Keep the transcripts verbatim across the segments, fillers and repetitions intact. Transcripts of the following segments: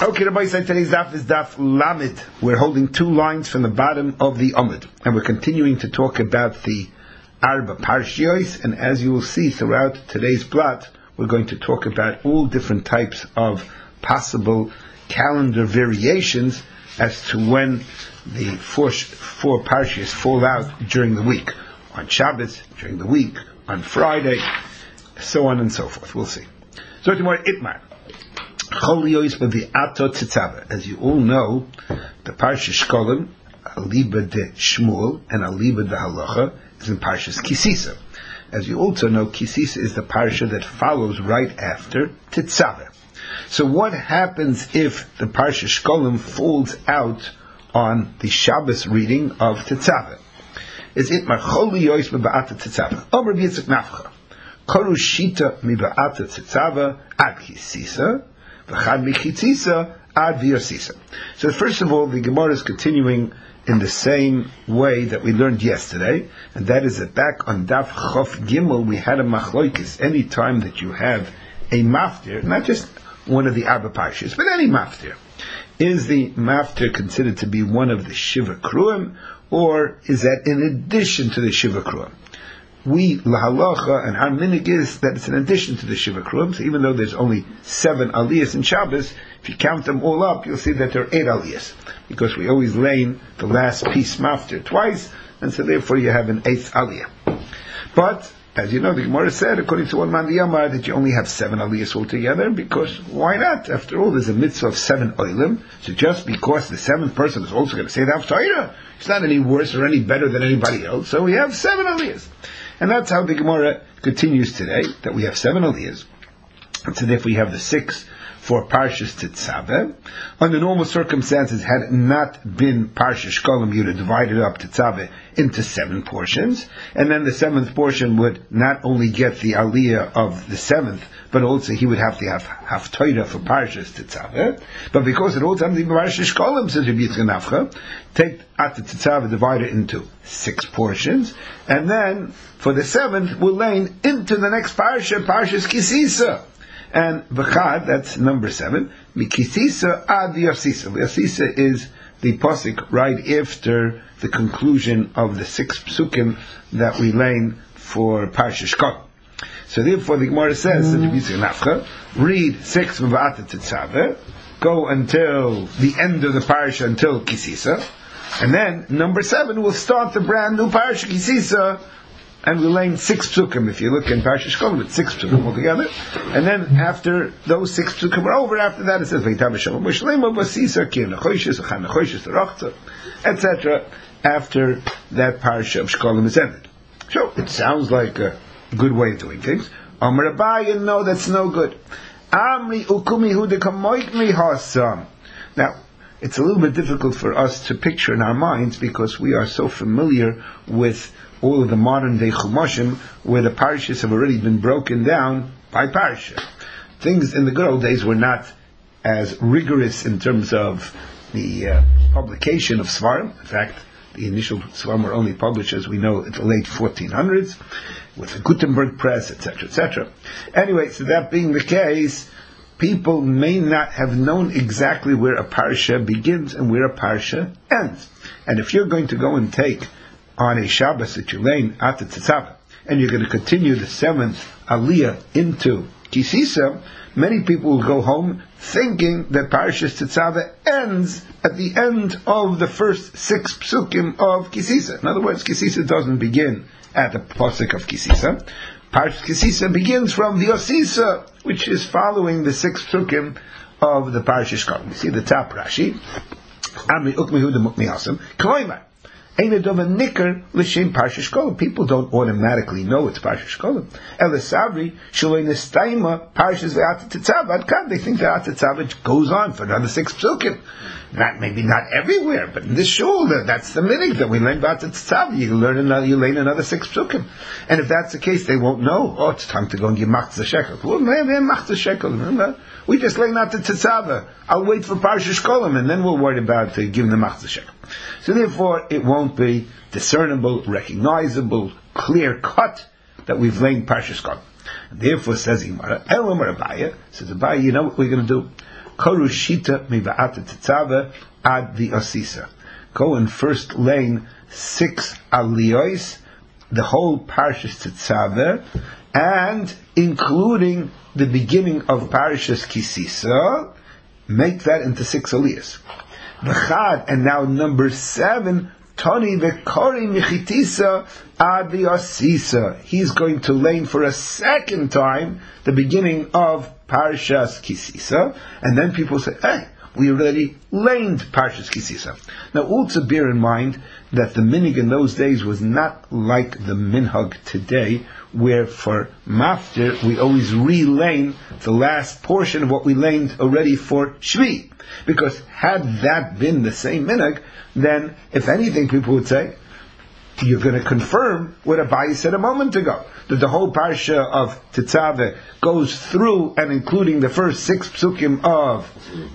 Okay, Rabbi said today's daf is daf Lamed. We're holding two lines from the bottom of the Amud, and we're continuing to talk about the Arba Parshios. And as you will see throughout today's plot, we're going to talk about all different types of possible calendar variations as to when the four, four Parshios fall out during the week. On Shabbos, during the week, on Friday, so on and so forth. We'll see. So tomorrow, Itmar. As you all know, the Parsha Shkolim, Aliba de Shmuel, and Aliba de Halacha is in Parshas Kisisa. As you also know, Kisisa is the Parsha that follows right after Tetzaveh. So what happens if the Parsha Shkolim falls out on the Shabbos reading of Tetzaveh? Is it Marcholi Yois Miba'ata Tetzaveh? Omer B'yitzak Nafcha. Koru Shita Miba'ata Tetzaveh Ad Kisisa. So first of all, the Gemara is continuing in the same way that we learned yesterday, and that is that back on Daf Chof Gimel we had a machloikis. Any time that you have a maftir, not just one of the Arba Parshas, but any maftir, is the maftir considered to be one of the Shiva Kruim, or is that in addition to the Shiva Kruim? We, lahalacha, and our minig is that it's in addition to the Shiva Kruim. So even though there's only seven aliyahs in Shabbos, if you count them all up, you'll see that there are eight aliyahs. Because we always lane the last piece maftir twice, and so therefore you have an eighth aliyah. But, as you know, the Gemara said, according to one man the Yamar, that you only have seven aliyahs altogether, because why not? After all, there's a mitzvah of seven oilim, so just because the seventh person is also going to say the Haftarah, it's not any worse or any better than anybody else, so we have seven aliyahs. And that's how the Gemara continues today, that we have seven aliyahs. And so therefore we have the six for Parshas Tetzaveh. Under normal circumstances, had it not been Parshas Shkolim, you'd have divided up Tetzaveh into seven portions. And then the seventh portion would not only get the aliyah of the seventh, but also he would have to have Haftarah for Parshas Tetzaveh. But because it all times the Parshas Shkolim, says Rabbi Yitzchak Nafcha, take at the Tetzaveh, divide it into six portions, and then for the seventh, we'll lane into the next Parsha, Parshas Kisisa. And V'chad, that's number seven, Mikisisa ad Yosisa. Yosisa is the pasuk right after the conclusion of the six psukim that we lane for Parshas Shkolim. So therefore the Gemara says, mm-hmm. read six Mavata Tetzaveh, go until the end of the Parsha, until Kisisa, and then number seven will start the brand new Parsha Kisisa, and we'll lane six psukim. If you look in Parsha Shkolim, it's six psukim altogether. And then after those six psukim are over, after that it says et cetera. After that Parsha of Shkolim is ended. So it sounds like a good way of doing things. Amar Abaye, no, that's no good. Amri ukumi hu de kamoikmi hasam. Now, it's a little bit difficult for us to picture in our minds because we are so familiar with all of the modern day Chumashim where the parashas have already been broken down by parasha. Things in the good old days were not as rigorous in terms of the uh, publication of Svarim. In fact, the initial Svarim were only published, as we know, in the late fourteen hundreds with the Gutenberg press, et cetera, et cetera. Anyway, so that being the case, people may not have known exactly where a parasha begins and where a parasha ends. And if you're going to go and take on a Shabbos that you lane at the Tetzaveh, and you're going to continue the seventh Aliyah into Kisisa, many people will go home thinking that Parashas Tetzaveh ends at the end of the first six psukim of Kisisa. In other words, Kisisa doesn't begin at the pasuk of Kisisa. Parashas Kisisa begins from the Osisa, which is following the six psukim of the Parashas Shkolim. You see the top Rashi. Amri ukmihu de mukmi hasam. Kloimar. People don't automatically know it's Parshas Shkolim. Elisavri shaloi nestaima Parshas ve'ata Tetzaveh. They think that Tetzaveh goes on for another six psukim. Not maybe not everywhere, but in this shul, that's the minig that we learn about Tetzaveh. You learn another, you learn another six psukim. And if that's the case, they won't know. Oh, it's time to go and give machzah shekel. Well, man, machzah shekel. Remember, we just learn out the Tetzaveh. I'll wait for Parshas Shkolim, and then we'll worry about uh, giving the machzah shekel. So therefore, it won't be discernible, recognizable, clear cut that we've laid Parshas Shkolim. And therefore, says Gemara, Elam or Abaye, says Abaye, you know what we're going to do? Korushita miva'at tetzava ad the osisa. Go and first lane six aliyos, the whole Parshas Tetzaveh, and including the beginning of Parshas Kisisa, make that into six aliyos. V'chad, and now number seven, Toni v'kori michitisa ad the osisa. He's going to lane for a second time the beginning of Parshas Kisisa, and then people say, hey, we already laned Parshas Kisisa. Now, also bear in mind that the minhag in those days was not like the minhag today, where for maftir we always re-lane the last portion of what we laned already for Shvi. Because had that been the same minhag, then if anything people would say, you're going to confirm what Abaye said a moment ago, that the whole parsha of Tetzaveh goes through and including the first six psukim of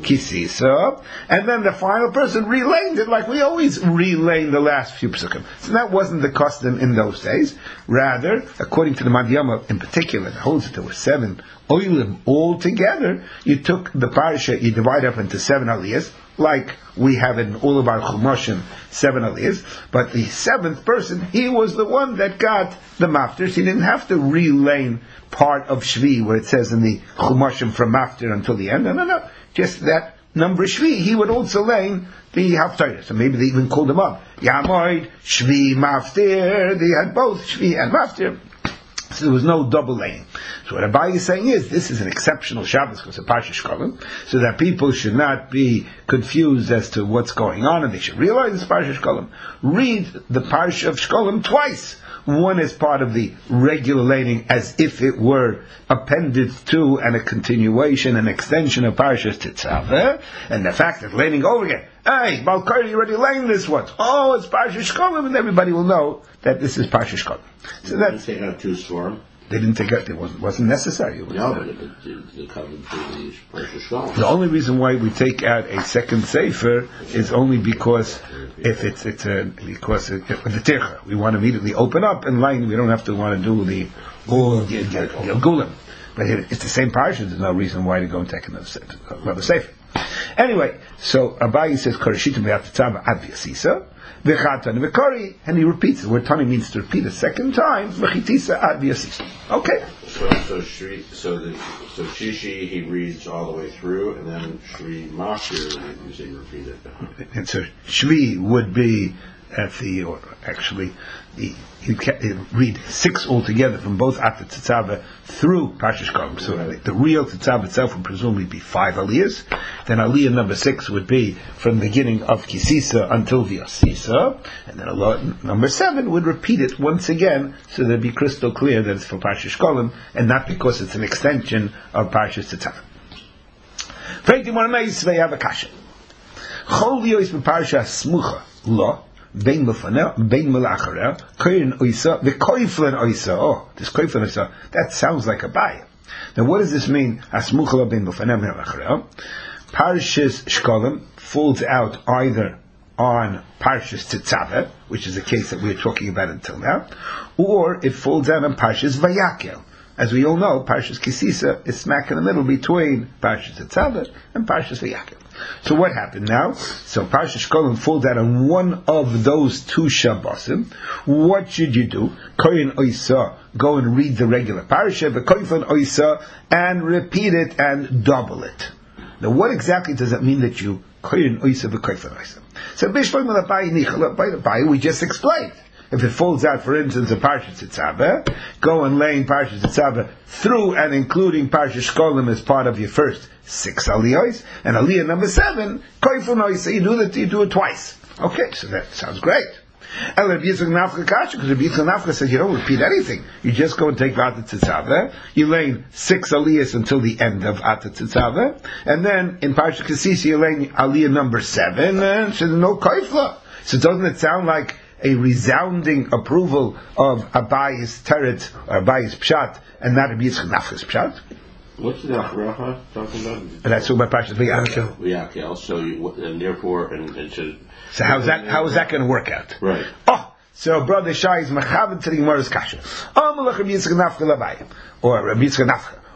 Kisisa, and then the final person relayed it like we always relay the last few psukim. So that wasn't the custom in those days. Rather, according to the Madhyama in particular, it holds that there were seven oilim all together. You took the parsha, you divide up into seven aliyahs, like we have in all of our Chumashim, seven aliyahs, but the seventh person, he was the one that got the maftir. He didn't have to relane part of Shvi, where it says in the Chumashim from maftir until the end. No, no, no. Just that number Shvi, he would also lane the Haftarah. So maybe they even called him up. Yamoid, Shvi, maftir. They had both Shvi and maftir. So there was no double lane. So what Abaye is saying is, this is an exceptional Shabbos because of Parsha Shkolim, so that people should not be confused as to what's going on, and they should realize it's Parsha Shkolim. Read the Parsha of Shkolim twice. One is part of the regular laning, as if it were appended to and a continuation, an extension of Parshas Tetzaveh, and the fact that laning over again, hey, Balkari, you already laned this one. Oh, it's Parsha Shkolim, and everybody will know that this is Parsha Shkolim. So that's they out two storm. They didn't take out. It wasn't, wasn't necessary. It was no, but it, it, it covered the Parsha Shkolim. The only reason why we take out a second sefer is only because if it's it's a because it, it, the tircha, we want to immediately open up and line. We don't have to want to do the all the gulam. But it, it's the same parsha. There's no reason why to go and take another sefer. Another sefer. Anyway, so Abaye says Korashita be'atatzava ad v'yasisa. And he repeats it. Where Tani means to repeat a second time. Okay. So, so Shri, so the so Shishi he reads all the way through, and then Shri Mashir you say repeat it. And so Shvi would be at the, or actually, the, he'd, he'd read six altogether from both At Tetzaveh through Parsha Shkolim. So right. the, the real Tetzaveh itself would presumably be five aliyahs. Then aliyah number six would be from the beginning of Kisisa until the Asisa. And then aliyah number seven would repeat it once again, so that it'd be crystal clear that it's for Parsha Shkolim, and not because it's an extension of Parsha Tetzaveh. Freiti Mormei Svei Avakasha. Chol Liyos B'Parsha Smucha Lo. Bein Mufana, Bein Melachara, Koyin Oisa, the Koiflen Oisa. Oh, this Koiflen Oisa, that sounds like a Abaye. Now, what does this mean? Asmuchla Bein Mufana, Melachara. Parshas Shkolim falls out either on Parshas Tetzaveh, which is the case that we're talking about until now, or it falls out on Parshas Vayakel. As we all know, Parshas Kisisa is smack in the middle between Parshas Tetzaveh and Parshas Vayakel. So what happened now? So Parshas Shkolim falls out on one of those two Shabbosim. What should you do? Koyin Oisa, go and read the regular Parsha, but Koyin Oisa, and repeat it and double it. Now what exactly does that mean that you Koyin Oisa v'Koyin Oisa? So Bishloim Abaye Nichala, by the Abaye we just explained. If it falls out, for instance, of Parshas Tetzaveh, go and lay in Parshas Tetzaveh through and including Parshas Shkolim as part of your first six aliyahs, and aliyah number seven, koifun oisa, you do that, you do it twice. Okay, so that sounds great. And Rabbi Yitzchak Nafka Kasha, because Rabbi Yitzchak Nafka says you don't repeat anything. You just go and take Atat Tetzaveh, you lay in six aliyahs until the end of Atat Tetzaveh, and then in Parshas Kisisa you lay in aliyah number seven, and so there's no koifla. So doesn't it sound like a resounding approval of Abaye's Teret, or Abaye's Pshat, and not Rabbi Yitzchak Nafka's Pshat? What's the Achracha talking about? And that's what Parshas Vayakel. Vayakel. So, you, and therefore, and, and so. So how's that? How is that going to work out? Right. Oh, so brother Shai is mechaven to the Gemara's kasha. Oh, Malach Rabbi Yitzchak Nafka L'Abaye, or Rabbi Yitzchak Nafka,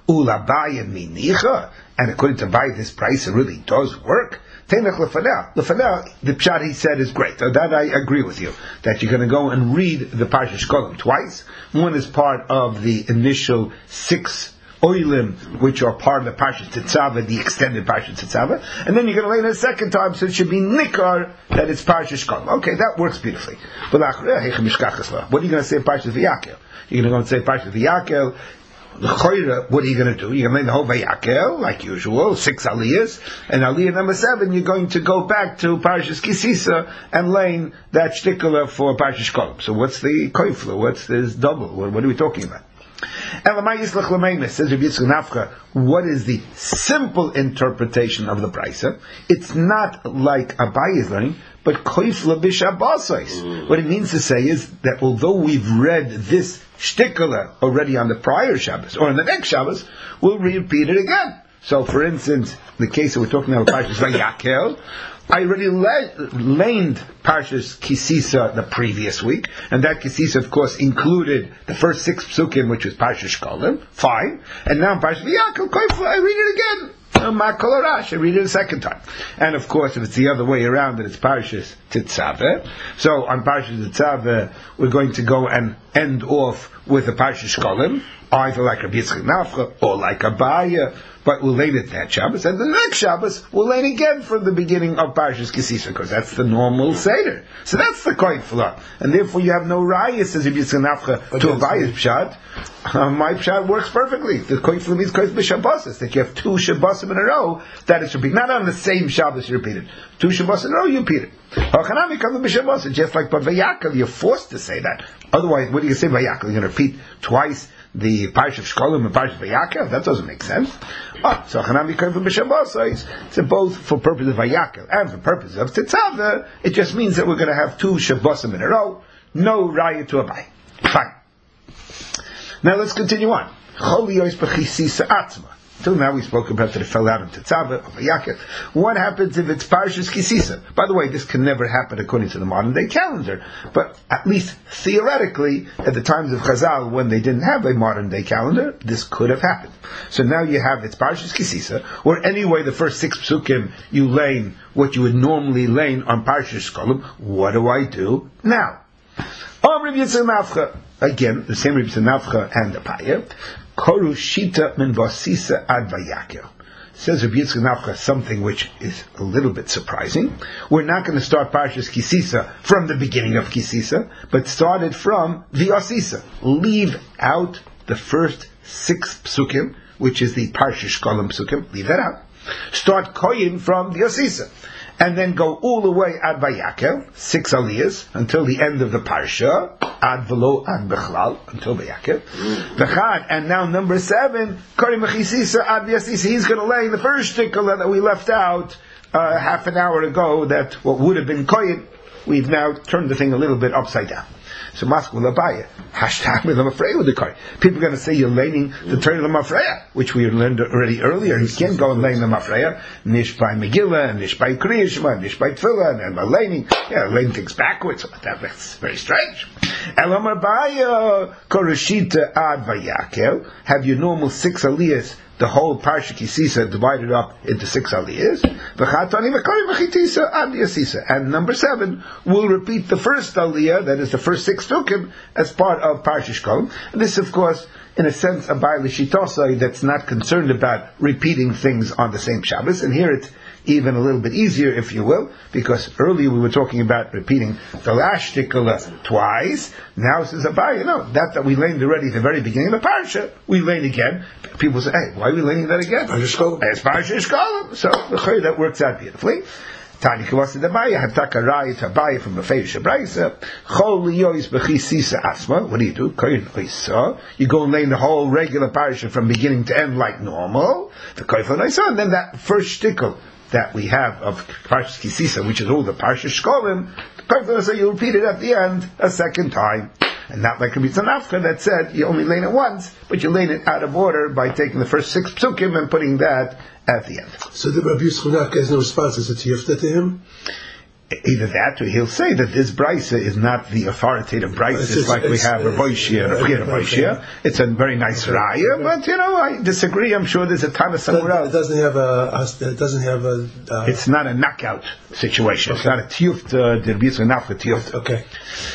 Ulabaya minicha, and according to Abaye, this price really does work. Tenech lefanel. Lefanel, the pshat he said is great. That I agree with you. That you're going to go and read the Parsha Shkolim twice. One is part of the initial six oilim, which are part of the Parsha Tetzaveh, the extended Parsha Tetzaveh, and then you're going to learn it a second time, so it should be nikar that it's Parsha Shkolim. Okay, that works beautifully. What are you going to say in Parsha V'Yakel? You're going to go and say Parsha V'Yakel. What are you going to do? You're going to learn the whole Vayakel, like usual, six aliyahs, and aliyah number seven, you're going to go back to Parshas Kisisa and learn that shtikula for Parshas Shkolim. So what's the koifla? What's this double? What, what are we talking about? Says Rabbi Yitzchak Nafcha, what is the simple interpretation of the Brisa? It's not like Abaye is learning, but koifla b'shabbosos. What it means to say is that although we've read this shtikula already on the prior Shabbos, or on the next Shabbos, we'll repeat it again. So, for instance, the case that we're talking about, Parshas Vayakel, I already le- laned Parshas Kisisa the previous week, and that Kisisa, of course, included the first six psukim, which was Parshas Shkolim, fine, and now Parshas Vayakel, I read it again. Makolorash, I read it a second time. And of course, if it's the other way around, then it's Parshas Tetzaveh. So on Parshas Tetzaveh, we're going to go and end off with the Parshas Shkolim, either like Rabbi Yitzchak Nafcha or like Abaye, but we'll lane it that Shabbos. And the next Shabbos, we'll lane again from the beginning of Parshas Kisisa, because that's the normal Seder. So that's the koin flaw. And therefore you have no raya, says Rabbi Yitzchak Nafcha, to Abaye's pshat. Uh, my pshat works perfectly. The koin flaw means koin b'shabbosos, that you have two Shabbosim in a row, that is repeated. Not on the same Shabbos you repeat it. Two Shabbos in a row you repeat it. Hachanami comes b'shabbosos, just like by Vayakel, you're forced to say that. Otherwise, what do you say Vayakel? You're going to repeat twice the Parsha of Shkolim and Parsha of Vayakel? That doesn't make sense. Oh, so Hanami came from B'Shabbosos. So both for purpose of Vayakel and for purpose of Tetzaveh, it just means that we're going to have two Shabbosim in a row. No raya to Abaye. Fine. Now let's continue on. Choliyos b'chisisa atzma. Till now we spoke about that it fell out in Tetzaveh, of Vayakel. What happens if it's Parshas Kisisa? By the way, this can never happen according to the modern day calendar, but at least theoretically, at the times of Chazal, when they didn't have a modern day calendar, this could have happened. So now you have it's Parshas Kisisa, or anyway the first six psukim you lane what you would normally lane on Parshas Shkolim. What do I do now? Oh, Rabbi Yitzchak Nafcha. Again, the same Rabbi Yitzchak Nafcha and Abaye. Koru shita min vasisa ad Vayakel. Says Rabbi Yitzchak Nafcha something which is a little bit surprising. We're not going to start Parshas Kisisa from the beginning of Kisisa, but start it from V'asisa. Leave out the first six psukim, which is the Parshas Shkolim psukim. Leave that out. Start koyin from V'asisa. And then go all the way ad Vayakel, six aliyahs, until the end of the parsha, ad velo ad bechlal, until Vayakel. V'chad, and now number seven, Kori Mechisisa ad V'asisa. He's going to lay the first shtikla that we left out uh, half an hour ago, that what would have been koyin, we've now turned the thing a little bit upside down. So Maskul Abaye, hashtag with Lamafreya with the card. People are going to say you're laning the Torah Lamafreya, which we learned already earlier. He can't go and lane Lamafreya, Nish by Megillah, and Nish by Kriya Shema, Nish by Tefillah, and by laning, yeah, lane things backwards. That, that's very strange. Elam Abaye, Korashita Ad Vayakel, have your normal six aliyahs, the whole Parsha Kisisa divided up into six aliyahs. And number seven, we'll repeat the first aliyah, that is the first six psukim, as part of Parsha Shkolim. And this, of course, in a sense, a Abaye L'Shitosai that's not concerned about repeating things on the same Shabbos. And here it's even a little bit easier, if you will, because earlier we were talking about repeating the last shtikla twice. Now says Abaye, you know, that that we laned already at the very beginning of the parsha, we lane again. People say, hey, why are we laning that again? It's Parsha Shkolim. So that works out beautifully. Tani Kavasa Abaye, Hataka Raya to Abaye from the Feish Shabraisa, Chol Liyois B'chisisa Asma. What do you do? Koyin Oisa. You go and lane the whole regular parsha from beginning to end like normal. The Koyin Oisa, and then that first shtikl that we have of Parshas Kisisa, which is all the Parshas Shkolim, so you repeat it at the end a second time. And not like Rabbi Yitzchak Nafcha that said you only lane it once, but you lane it out of order by taking the first six psukim and putting that at the end. So the Rabbi Yitzchak Nafcha has no response. Is it Yifta to him? Either that, or he'll say that this brisa is not the authoritative brisa, just like we have Rav Oishia and Rav Oishia. It's a very nice raya, but you know, I disagree. I'm sure there's a ton of somewhere else. It doesn't have a. It doesn't have a. Uh, it's not a knockout situation. Okay. It's not a tiyufta. There be a enough for tiyufta. Okay.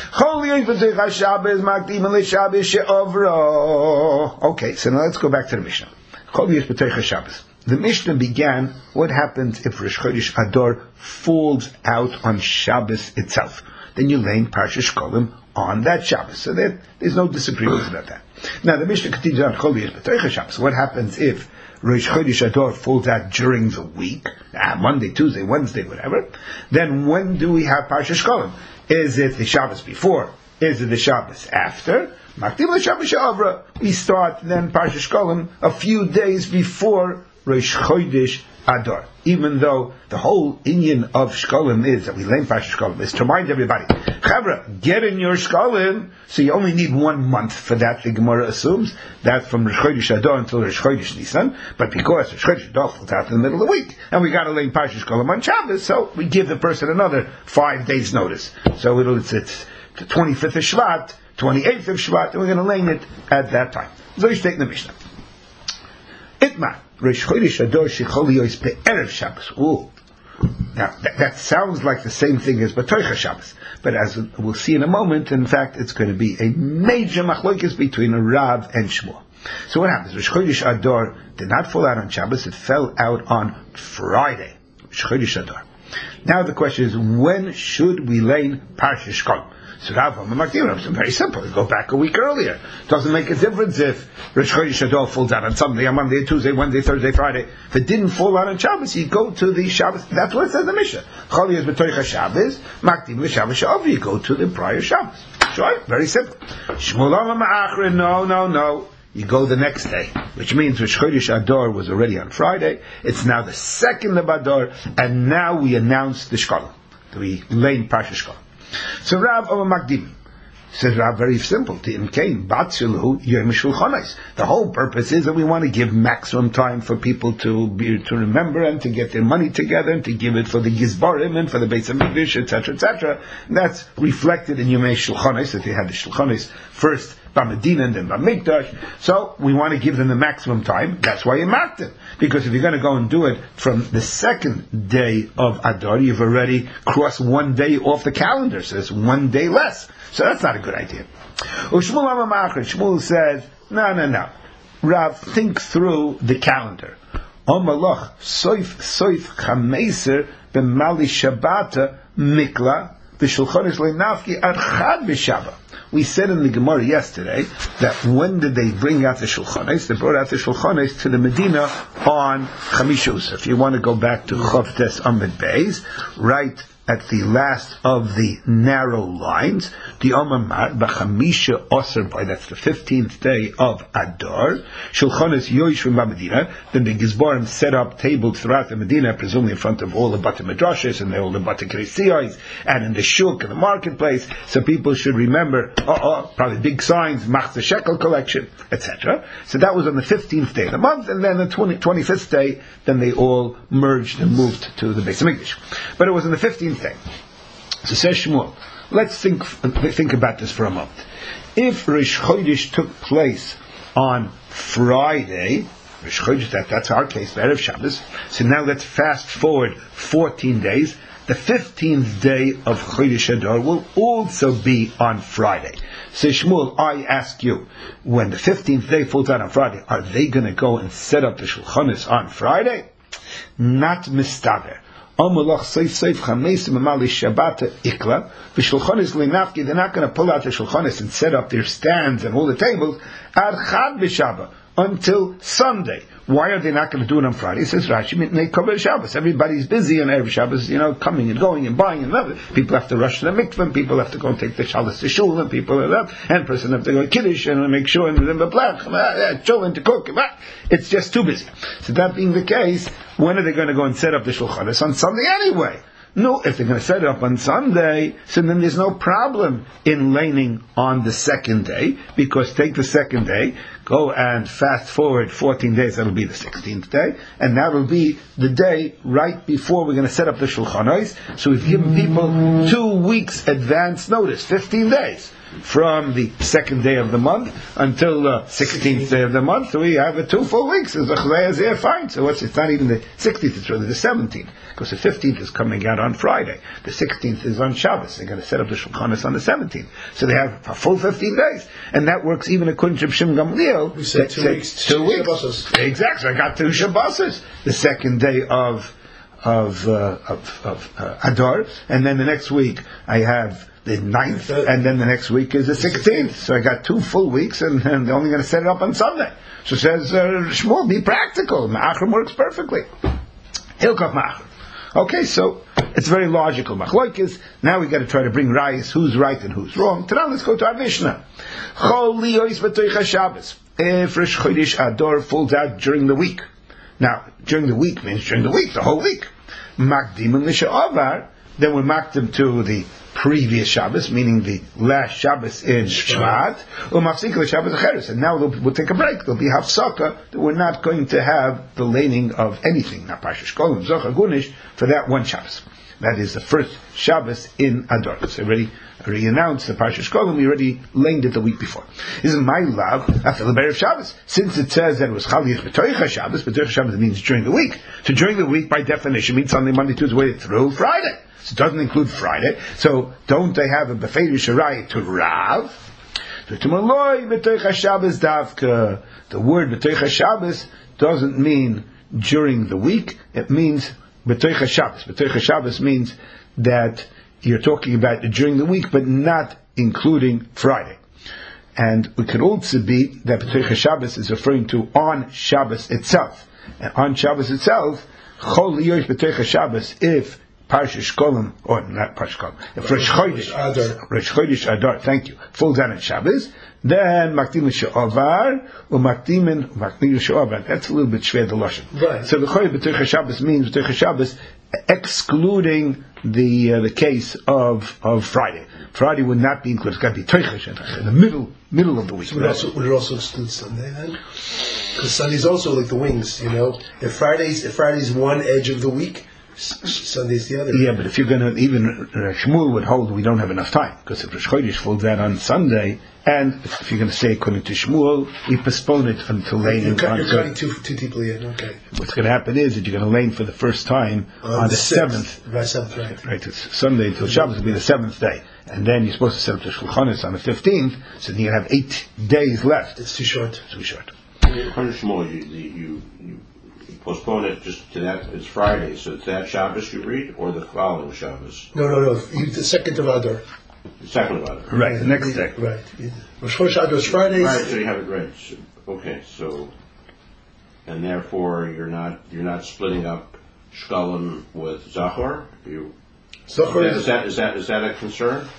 Okay, so now let's go back to the Mishnah. The Mishnah began, what happens if Rosh Chodesh Adar falls out on Shabbos itself? Then you lay Parsha Shkolim on that Shabbos. So that, there's no disagreement about that. Now the Mishnah continues on Chodesh B'Toich Shabbos. What happens if Rosh Chodesh Adar falls out during the week, ah, Monday, Tuesday, Wednesday, whatever? Then when do we have Parsha Shkolim? Is it the Shabbos before? Is it the Shabbos after? We start then Parsha Shkolim a few days before Rosh Chodesh Adar. Even though the whole inyan of Shkolim is that we learn Parsha Shkolim is to remind everybody, Chavra, get in your Shkolim. So you only need one month for that. The Gemara assumes that from Rosh Chodesh Adar until Rosh Chodesh Nisan. But because Rosh Chodesh Adar falls out in the middle of the week, and we got to learn Parsha Shkolim on Shabbos, so we give the person another five days notice. So it'll it's, it's the twenty-fifth of Shvat, twenty-eighth of Shvat, and we're going to learn it at that time. So you take the Mishnah. Itma. Rosh Chodesh Adar Shecholiyos Be'erev Shabbos. Ooh. Now, that, that sounds like the same thing as B'toich Shabbos. But as we'll see in a moment, in fact, it's going to be a major machlokes between Rav and Shmuel. So what happens? Rosh Chodesh Adar did not fall out on Shabbos, it fell out on Friday. Rosh Chodesh Adar. Now the question is, when should we learn Parsha Shkolim? So Rav it's very simple. You go back a week earlier. It doesn't make a difference if Rosh Chodesh Adar falls out on Sunday, on Monday, Tuesday, Wednesday, Thursday, Friday. If it didn't fall out on Shabbos, you go to the Shabbos. That's what it says in the Mishnah. Choliyos b'toich Shabbos, makdim l'Shabbos she'av. You go to the prior Shabbos. Sure, very simple. Shmuel Ma'achrin, no, no, no. You go the next day, which means Rosh Chodesh Adar was already on Friday. It's now the second of Adar, and now we announce the Shkolim. We learn Parsha Shkolim. So Rav Omar Makdim says, Rav, very simple. The whole purpose is that we want to give maximum time for people to be to remember and to get their money together and to give it for the Gizbarim and for the Beis HaMikdash, et cetera, et cetera. That's reflected in Yomei Shulchanos, that they had the Shulchanos first B'Medina and then B'Mikdash. So we want to give them the maximum time. That's why you marked it. Because if you're going to go and do it from the second day of Adar, you've already crossed one day off the calendar. So it's one day less. So that's not a good idea. Shmuel says, no, no, no. Rav, think through the calendar. Omalach, soif, soif, chameser, b'mali shabbata, mikla, v'shulchonis le'nafki, archad b'shabbat. We said in the Gemara yesterday that when did they bring out the Shulchanos? They brought out the Shulchanos to the Medina on Chamishus. If you want to go back to Chavtes Amid Beis, right at the last of the narrow lines, the Omar B'Chamisha Osir Boy, that's the fifteenth day of Adar, Shulchanos Yoshvim B'Medina, then the Gizbarim set up tables throughout the Medina, presumably in front of all the Bata Midrashes and all the Bata Kresiyos, and in the Shuk and the marketplace, so people should remember, oh, oh, probably big signs, Machzah Shekel collection, et cetera. So that was on the fifteenth day of the month, and then the twenty-fifth day, then they all merged and moved to the Beis HaMikdash. But it was on the fifteenth thing. So says Shmuel, let's think think about this for a moment. If Rosh Chodesh took place on Friday, Rosh Chodesh, that, that's our case, the Erev Shabbos, so now let's fast forward fourteen days. The fifteenth day of Chodesh Adar will also be on Friday. So Shmuel, I ask you, when the fifteenth day falls out on Friday, are they going to go and set up the Shulchanos on Friday? Not mistaber. Amalach Seif Seif Chamesim Amali Shabbata Ikla. The Shulchanos Leinafki, they're not going to pull out the Shulchanos and set up their stands and all the tables Ad Chad B'Shabbat until Sunday. Why are they not going to do it on Friday? It says Rashi, Mitnei Kover Shabbos. Everybody's busy on Erev Shabbos, you know, coming and going and buying and loving. People have to rush to the mikvah, people have to go and take the shalos to shul, and people are up, and person have to go to Kiddush and make sure and remember blach, children to cook. It's just too busy. So that being the case, when are they going to go and set up the Shulchan? It's on Sunday anyway. No, if they're going to set it up on Sunday, so then there's no problem in laning on the second day, because take the second day, go and fast forward fourteen days, that'll be the sixteenth day, and that'll be the day right before we're going to set up the Shulchan Aruch. So we've given people two weeks advance notice, fifteen days. From the second day of the month until the sixteenth day of the month, so we have a two full weeks. It's a fine. So what's it's not even the sixteenth; it's really the seventeenth, because the fifteenth is coming out on Friday. The sixteenth is on Shabbos. They're going to set up the Shulchan Aruch on the seventeenth, so they have a full fifteen days, and that works even according to Reb Shimon Gamliel. We said two weeks. Two weeks. Exactly. So I got two Shabbos. The second day of of uh, of, of uh, Adar, and then the next week I have the ninth, and then the next week is the sixteenth. So I got two full weeks, and, and they're only going to set it up on Sunday. So says uh, Shmuel, be practical. Ma'achrim works perfectly. Hilkach Ma'achrim. Okay, so it's very logical. Machlokes. Now we got to try to bring rayos, who's right and who's wrong. Today, let's go to our Mishnah. Chol liyos b'toich Shabbos. If Rosh Chodesh Adar falls out during the week. Now, during the week means during the week, the whole week. Makdimin l'sha'avar. Then we mark them to the previous Shabbos, meaning the last Shabbos in Shvat, u'mafsik l'Shabbos acheres. And now we'll, we'll take a break. There'll be hafsaka that we're not going to have the laning of anything, not Parsha Shkolim, Zochar Gunish, for that one Shabbos. That is the first Shabbos in Adar. It's already, already announced the Parsha Shkolim. We already laned it the week before. This is my love after the Be'er of Shabbos. Since it says that it was Chaliyah B'toicha Shabbos, B'toicha Shabbos means during the week. So during the week, by definition, means Sunday, Monday, Tuesday, Wednesday, through Friday. So it doesn't include Friday. So don't they have a Befei Yisharai to Rav? The word B'toicha Shabbos doesn't mean during the week. It means B'toicha Shabbos. B'toicha Shabbos means that you're talking about during the week, but not including Friday. And it could also be that B'toicha Shabbos is referring to on Shabbos itself. And on Shabbos itself, Chol Liyosh B'toicha Shabbos, if Parsha Shkolim, or not Parsha Shkolim, if Rosh Chodesh, Rosh Chodesh Adar, thank you, falls down on Shabbos, then Makdim She'avar, or Makdim Makdim She'avar. That's a little bit shver the lashon. Right. So the Chodesh B'toicha Shabbos means B'toicha Shabbos, excluding the uh, the case of of Friday. Friday would not be included. It's got to be Toicha in the middle middle of the week. So would, also, would it also exclude Sunday then? Because Sunday's also like the wings, you know. If Friday's if Friday's one edge of the week, Sunday's the other. Yeah, but if you're going to, even uh, Shmuel would hold we don't have enough time, because if Rosh Chodesh falls out on Sunday, and if you're going to say according to Shmuel, we postpone it until lane. You're, cut, you're cutting too, too deeply in, okay. What's going to happen is that you're going to lane for the first time on, on the, the seventh. Right, seventh, right. Right, it's Sunday until Shabbos will be the seventh day. And then you're supposed to set up the Shulchan Aruch on the fifteenth, so then you have eight days left. It's too short. Too short. According to Shmuel, you, you, you postpone it just to that, it's Friday, so it's that Shabbos you read, or the following Shabbos? No, no, no, you, the second of Adar. The second of Adar. Right, the next day. Right. Rosh Chodesh Adar is Fridays. Right, so you have it right. So, okay, so, and therefore you're not, you're not splitting up Shkolim with Zachor? You, Zachor is, that, is that, is that a concern?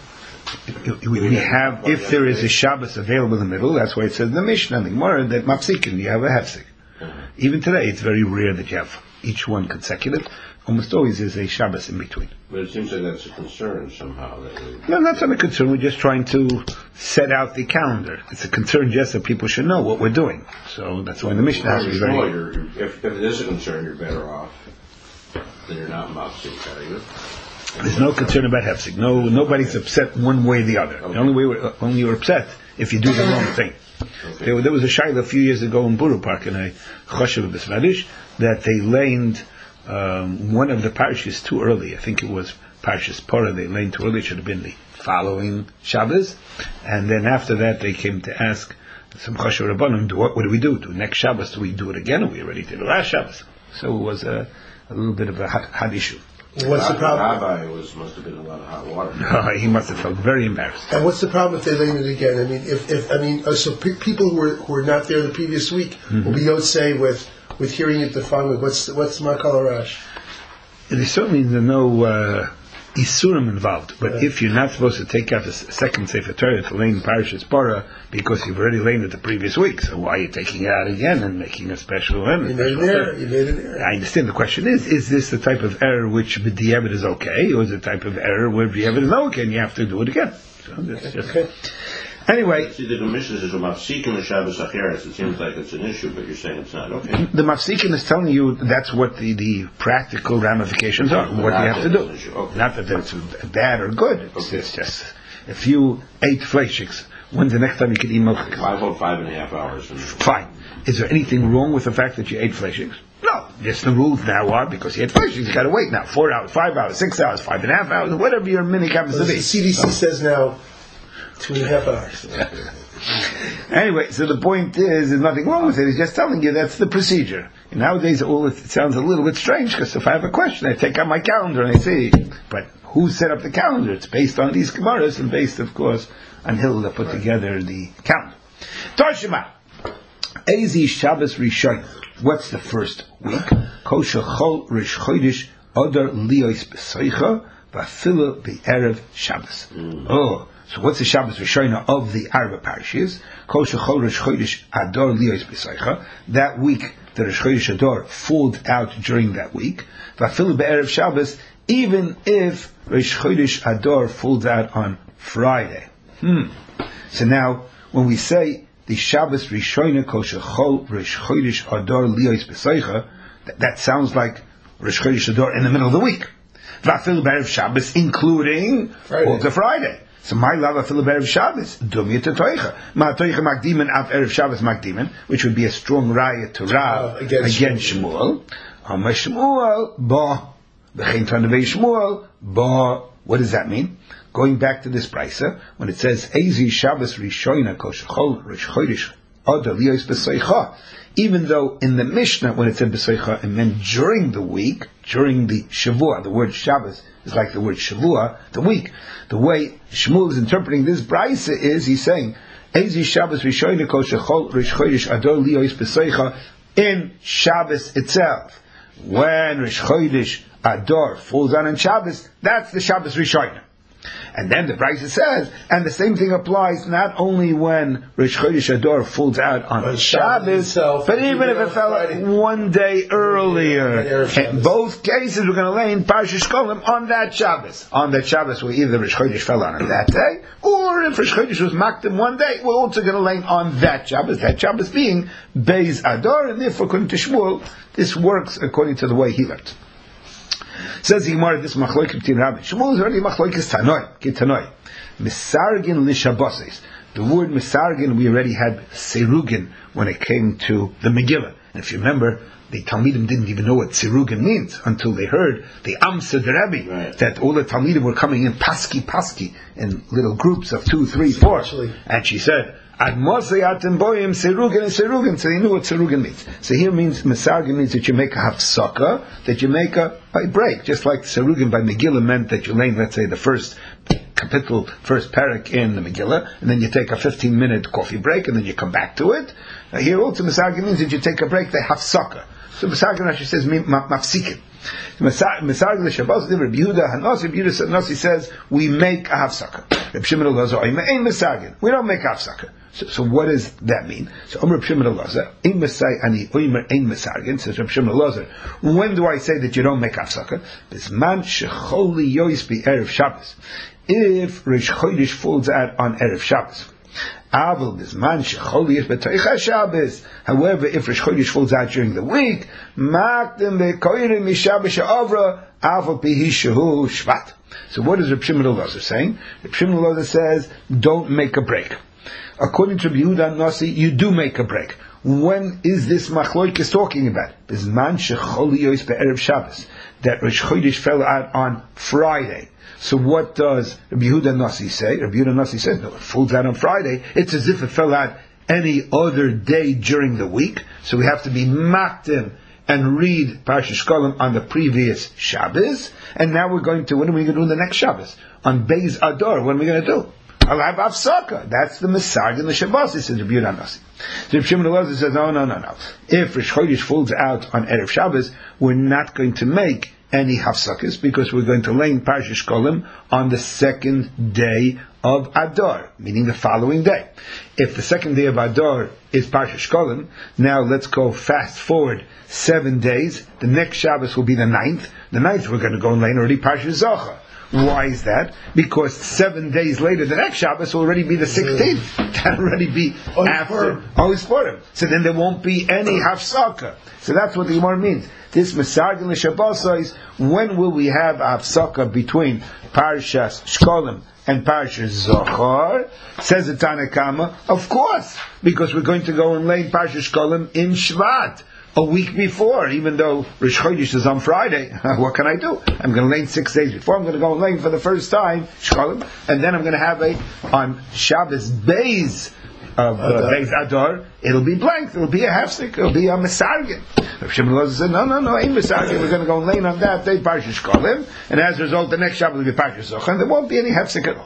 We have, if there is a Shabbos available in the middle, that's why it says in the Mishnah, the Gemara, that Mapsikin, you have a Hefsik. Mm-hmm. Even today, it's very rare that you have each one consecutive. Almost always is a Shabbos in between. But it seems like that's a concern somehow. That no, that's not a concern. We're just trying to set out the calendar. It's a concern just that people should know what we're doing. So that's why the Mishnah has to be very... Well, you're, you're, if, if it is a concern, you're better off than you're not Mapsik, are you? There's no concern about Hefsik. No, nobody's upset one way or the other. Okay. The only way we're, only you're upset if you do the wrong thing. Okay. There, there was a shayla a few years ago in Buru Park in a choshev b'svadish that they laned um, one of the parishes too early. I think it was Parshas Porah. They laned too early. It should have been the following Shabbos. And then after that, they came to ask some choshev rabbanim, do what, what do we do? Do next Shabbos? Do we do it again? Or we already did the last Shabbos? So it was a, a little bit of a hot, hot issue. What's the problem? The rabbi was, must have been a lot of hot water. No, he must have felt very embarrassed. And what's the problem if they lane it again? I mean, if, if I mean, uh, so pe- people who were who were not there the previous week mm-hmm. will be yotzei with with hearing it the following week. What's what's Makal Arash? There's certainly no uh, isurim involved, but right. if you're not supposed to take out the second Sefer Torah to lane Parashas Porah because you've already laned it the previous week, so why are you taking it out again and making a special one? You made an error. You made an error. I understand. The question is: is this the type of error which b'diavad is okay, or is it the type of error where b'diavad is not okay and you have to do it again? So that's okay. just. Okay. Anyway, see, the Mishnah is about seeking the Shabbos Acheres. It seems like it's an issue, but you're saying it's not. Okay. The Mafsikin is telling you that's what the, the practical ramifications are, what you have to do. Okay. Not that it's bad or good. It's, Okay. it's just, if you ate fleischiks, when's the next time you can eat milk? Five whole five and a half hours. And Fine. Is there anything wrong with the fact that you ate fleischiks? No. Just the rules now are, because you ate fleischiks, you gotta wait now. Four hours, five hours, six hours, five and a half hours, whatever your mini happens to The be. C D C says now two and a half hours. Anyway, so the point is, there's nothing wrong with it. He's just telling you that's the procedure. And nowadays, all it sounds a little bit strange, because if I have a question, I take out my calendar and I see, but who set up the calendar? It's based on these Gemaras and based, of course, on Hillel that put right. together the calendar. Tarshima, Ezi Shabbos Rishon. What's the first week? Kosher Chol Rish Chodesh Adar Liyos B'Soicha V'Afilu B'Erev Shabbos. Oh. So what's the Shabbos Rishona of the Arba Parashas? Kol Shechol Rosh Chodesh Adar Liyos B'Soicha. That week, the Rosh Chodesh Adar falls out during that week. V'afilu be'erev Shabbos, even if Rosh Chodesh Adar falls out on Friday. Hmm. So now, when we say the Shabbos Rishona Kol Shechol Rosh Chodesh Adar Liyos B'Soicha, that, that sounds like Rosh Chodesh Adar in the middle of the week. V'afilu be'erev Shabbos, including Friday. All to Friday. So my lava fil be'erev Shabbos, dumya to toicha. Ma toicha makdimen af erev Shabbos makdimen, which would be a strong raya to Rav uh, against, against Shmuel. Amar Shmuel ba v'chein tanavei Shmuel ba. What does that mean? Going back to this brisa, when it says Ezi Shabbos Rishona Kol Shechol Rosh Chodesh Adar Liyos B'Soicha, even though in the Mishnah when it said B'Soicha it meant during the week, during the Shavua, the word Shabbos is like the word Shavua, the week. The way Shmuel is interpreting this brisa is he's saying Ezi Shabbos Rishona Kol Shechol Rosh Chodesh Adar Liyos B'Soicha in Shabbos itself. When Rosh Chodesh Adar falls on in Shabbos, that's the Shabbos Rishona. And then the Brisa says, and the same thing applies not only when Rosh Chodesh Adar falls out on but Shabbos, itself, but even if it fell Friday. one day earlier. In both cases, we're going to lay in Parshas Shkolim on that Shabbos. On that Shabbos, where either Rosh Chodesh fell on that day, or if Rosh Chodesh was makdim one day, we're also going to lay on that Shabbos. That Shabbos being Beis Adar, and therefore, according to Shmuel, this works according to the way he learned. Says the Gemara, this machloek between Rabbi Shmuel is already machloekes tanoi, kitanoi. Misargin lishaboses. The word misargin we already had serugin when it came to the Megillah. And if you remember, the Talmidim didn't even know what serugin means until they heard the Amsa de Rebbe, right. That all the Talmidim were coming in paski paski in little groups of two, three, four. Actually. And she said, Ad Mosei atem boyim serugin and serugin. So they knew what serugin means. So here means misargin means that you make a hafsaka, that you make a, a break, just like serugin by Megillah meant that you lay, let's say, the first kapitel, first parak in the Megillah, and then you take a fifteen minute coffee break, and then you come back to it. Uh, here also misargin means that you take a break, the hafsaka. So misargin actually says mafsikin. Misargin the Shabbos, Rabbi Yehuda Hanasi, Rabbi Yehuda Hanasi says we make a hafsaka. Rabbi Shimon Elazar, ein misargin. We don't make hafsaka. So, so what does that mean? So Rabbi Shimon Elazar, ein misai ani oimer ein misargin. Says Rabbi Shimon Elazar, when do I say that you don't make hafsaka? Bisman shechol liyos bi erev Shabbos. If Rosh Chodesh falls out on erev Shabbos. However, if Rosh Chodesh falls out during the week, so what is Reb Shimon Elazar saying? Reb Shimon Elazar says, don't make a break. According to Rabbi Yehuda Nasi, you do make a break. When is this machloikis talking about? That Rosh Chodesh fell out on Friday. So what does Rabbi Yehuda Nasi say? Rabbi Yehuda Nasi says, no, it falls out on Friday. It's as if it fell out any other day during the week. So we have to be makdim and read Parashas Shkolim on the previous Shabbos. And now we're going to, what are we going to do in the next Shabbos? On Beis Adar, what are we going to do? I'll have Afsaka. That's the Mesag in the Shabbos, says Rabbi Yehuda Nasi. So Rabbi Shimon Elazar says, no, no, no, no. If Rosh Chodesh falls out on Erev Shabbos, we're not going to make any hafsakas, because we're going to lay in Parashas Shkolim on the second day of Adar, meaning the following day. If the second day of Adar is Parsha Shkolim, now let's go fast forward seven days. The next Shabbos will be the ninth. The ninth we're going to go and learn already Parsha Zochar. Why is that? Because seven days later, the next Shabbos will already be the sixteenth. That'll already be oh, after Ois Purim. So then there won't be any Hafsaka. So that's what the Gemara means. This Mesagin L'Shabbosa is, when will we have Hafsaka between Parshas Shkolim and Parshas Zochar? Says the Tanna Kama, of course, because we're going to go and lay Parshas Shkolim in Shvat. A week before, even though Rosh Chodesh is on Friday, what can I do? I'm going to lane six days before. I'm going to go and lane for the first time, Shkolim, and then I'm going to have a, on Shabbos Beis of uh, Beis Adar, it'll be blank, it'll be a half-stick, it'll be a Mesargin. Rav Shimon Elazar said, no, no, no, ain't Mesargin, we're going to go and lane on that day, Parshas Shkolim, and as a result, the next Shabbos will be Parshas Zochar, and there won't be any half-stick at all.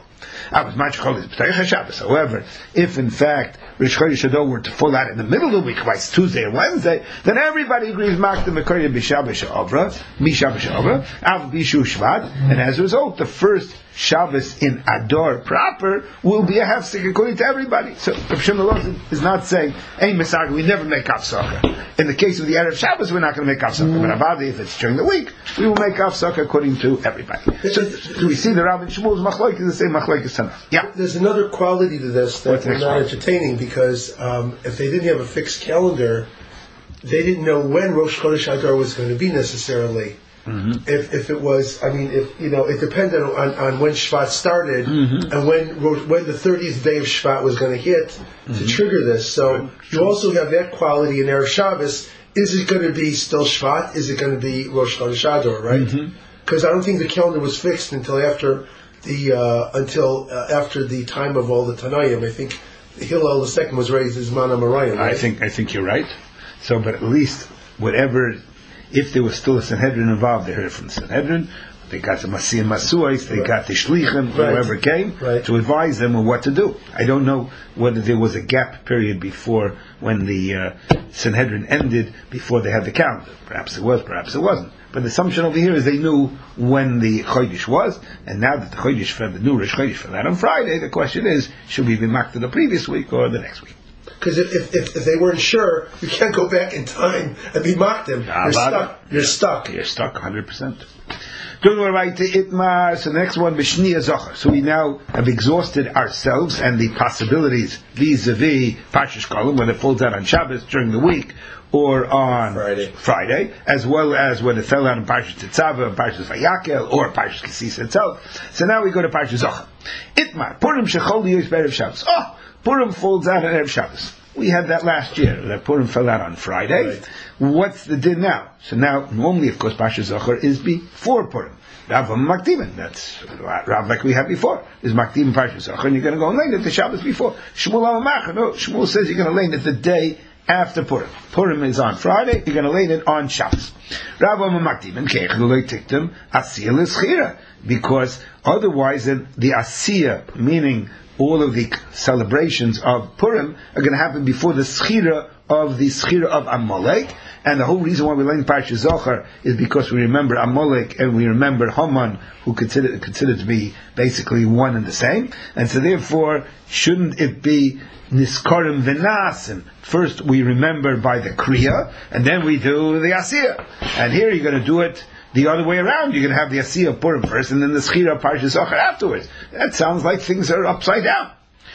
However, if in fact Rosh Chodesh Adar were to fall out in the middle of the week, like it's Tuesday or Wednesday, then everybody agrees Makdim Mekoyah B'Shabbos Sha'avra, Mishabbos Sha'avra, Av Bishu Shvat, and as a result, the first Shabbos in Adar proper will be a half-stick according to everybody. So Rav Shimon Elazar is not saying, "Hey, Mesagin, we never make Hafsaka." In the case of the Erev Shabbos, we're not going to make Hafsaka. But Avadi, if it's during the week, we will make Hafsaka according to everybody. So, so we see the Rav and Shmuel's machlokes is the same machlokes Tanakh. Yeah. There's another quality to this that What's we're not one? entertaining, because um, if they didn't have a fixed calendar, they didn't know when Rosh Chodesh Adar was going to be necessarily. Mm-hmm. If if it was, I mean, if you know, it depended on, on when Shvat started mm-hmm. and when when the thirtieth day of Shvat was going to hit mm-hmm. to trigger this. So right. you also have that quality in Erev Shabbos. Is it going to be still Shvat? Is it going to be Rosh Chodesh Adar? Right? Because mm-hmm. I don't think the calendar was fixed until after the uh, until uh, after the time of all the Tanaim. I think Hillel the second was raised as Mana Marayim. Right? I think I think you're right. So, but at least whatever. If there was still a Sanhedrin involved, they heard it from the Sanhedrin. They got the Masiyah Masuais, they right. got the Shlichim, right. whoever came, right. to advise them on what to do. I don't know whether there was a gap period before when the uh, Sanhedrin ended, before they had the calendar. Perhaps it was, perhaps it wasn't. But the assumption over here is they knew when the Chodesh was, and now that the Chodesh fell, the new Rosh Chodesh fell out on Friday, the question is, should we be marked the previous week or the next week? Because if, if if they weren't sure, you can't go back in time and be mocked them. You're stuck. You're yeah. stuck. You're stuck one hundred percent. Going right to Itmar, so the next one, B'Shniya Zochar. So we now have exhausted ourselves and the possibilities vis-a-vis Parshas Shkolim, whether it falls out on Shabbos during the week or on Friday, Friday as well as whether it fell out on Parshas Tetzaveh, Parshas Vayakel, or Parshas Kisisa itself. So now we go to Parshas Zochar. Itmar, Purim Shechol Yos B'Erev Shabbos. Oh! Purim falls out on Erev Shabbos. We had that last year, that Purim fell out on Friday. Right. What's the din now? So now, normally, of course, Parshas Zochar is before Purim. Rav Makdiman, that's Rav like we had before, is Makdiman Parshas Zochar, and you're going to go and lane it the Shabbos before. Shmuel Amamach, no, Shmuel says you're going to lane it the day after Purim. Purim is on Friday, you're going to lane it on Shabbos. Rav Makdiman, Keichel Tiktum, Asiyah L'Schira, because otherwise the Asiyah, meaning all of the celebrations of Purim, are going to happen before the Schira of the Schira of Amalek. And the whole reason why we learn Parshas Zochar is because we remember Amalek and we remember Haman, who considered considered to be basically one and the same. And so therefore, shouldn't it be Niskarim V'Nasim? First we remember by the Kriya, and then we do the Asiyah. And here you're going to do it the other way around. You're going to have the Asiyah of Purim first, and then the Schira of Parshas Zochar afterwards. That sounds like things are upside down.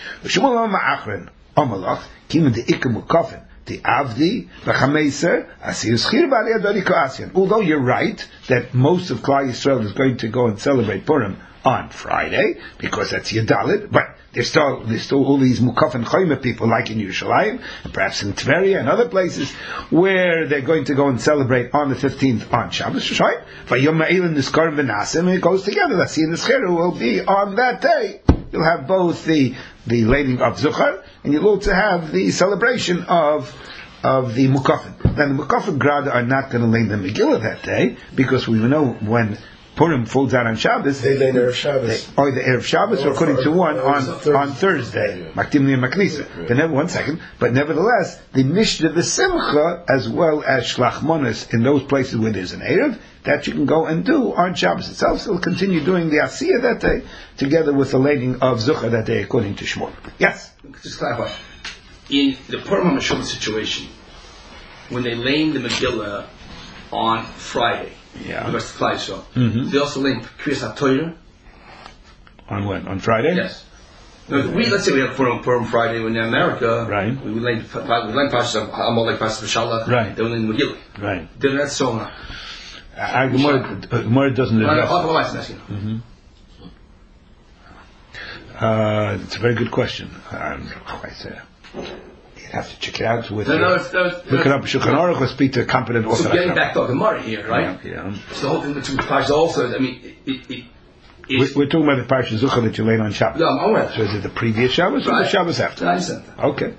Although you're right that most of Klal Yisrael is going to go and celebrate Purim on Friday, because that's Yadalit, but there's still, there's still all these Mukaf and Chayma people, like in Yerushalayim, and perhaps in Tveria and other places, where they're going to go and celebrate on the fifteenth on Shabbos, right? Vayom Ma'ilin Niskarim V'Nasim, it goes together. The Asiyah and the Schira will be on that day. You'll have both the the lading of Zochar, and you'll also have the celebration of of the Mukafin. Then the Mukafin Grada are not going to lay the Megillah that day, because we know when Purim falls out on Shabbos, They lay Erev Shabbos. They, or the Erev Shabbos, or according to one, on, on Thursday. Makdim and Maknisa. But never, one second, but nevertheless, the Mishnah, the Simcha, as well as Shlach Monos, in those places where there's an Erev, that you can go and do on Shabbos itself. So we'll continue doing the Asiyah that day, together with the laying of Zucha that day, according to Shmuel. Yes? Just clarify. In the Purim HaMashon situation, when they lay the Megillah on Friday, Yeah. the rest of the Klal Yisrael, Mm-hmm. they also lay Kriyas HaTorah. On when? On Friday? Yes. No, we, let's say we have Purim, Purim Friday in America. Right. We we lay we lay Pashas Amalek, Pashas B'Shalach. Right. Then we lay the Megillah. Right. Then that's so on. Uh, Gemara, uh, Gemara doesn't address it. Mm-hmm. Uh, it's a very good question. Um, I say, you'd have to check it out with. No, no, your- it's, no, it's, look it up. Shulchan Aruch or speak to a competent author. So getting back to the Gemara here, right? Yeah. yeah. So the whole thing with two Pashas also. I mean, it, it, it, We're, it's, we're talking about the Parsha Zucha that you laid on Shabbos. no, I'm aware. So is it the previous Shabbos or the Right. Shabbos after? I understand that. Okay.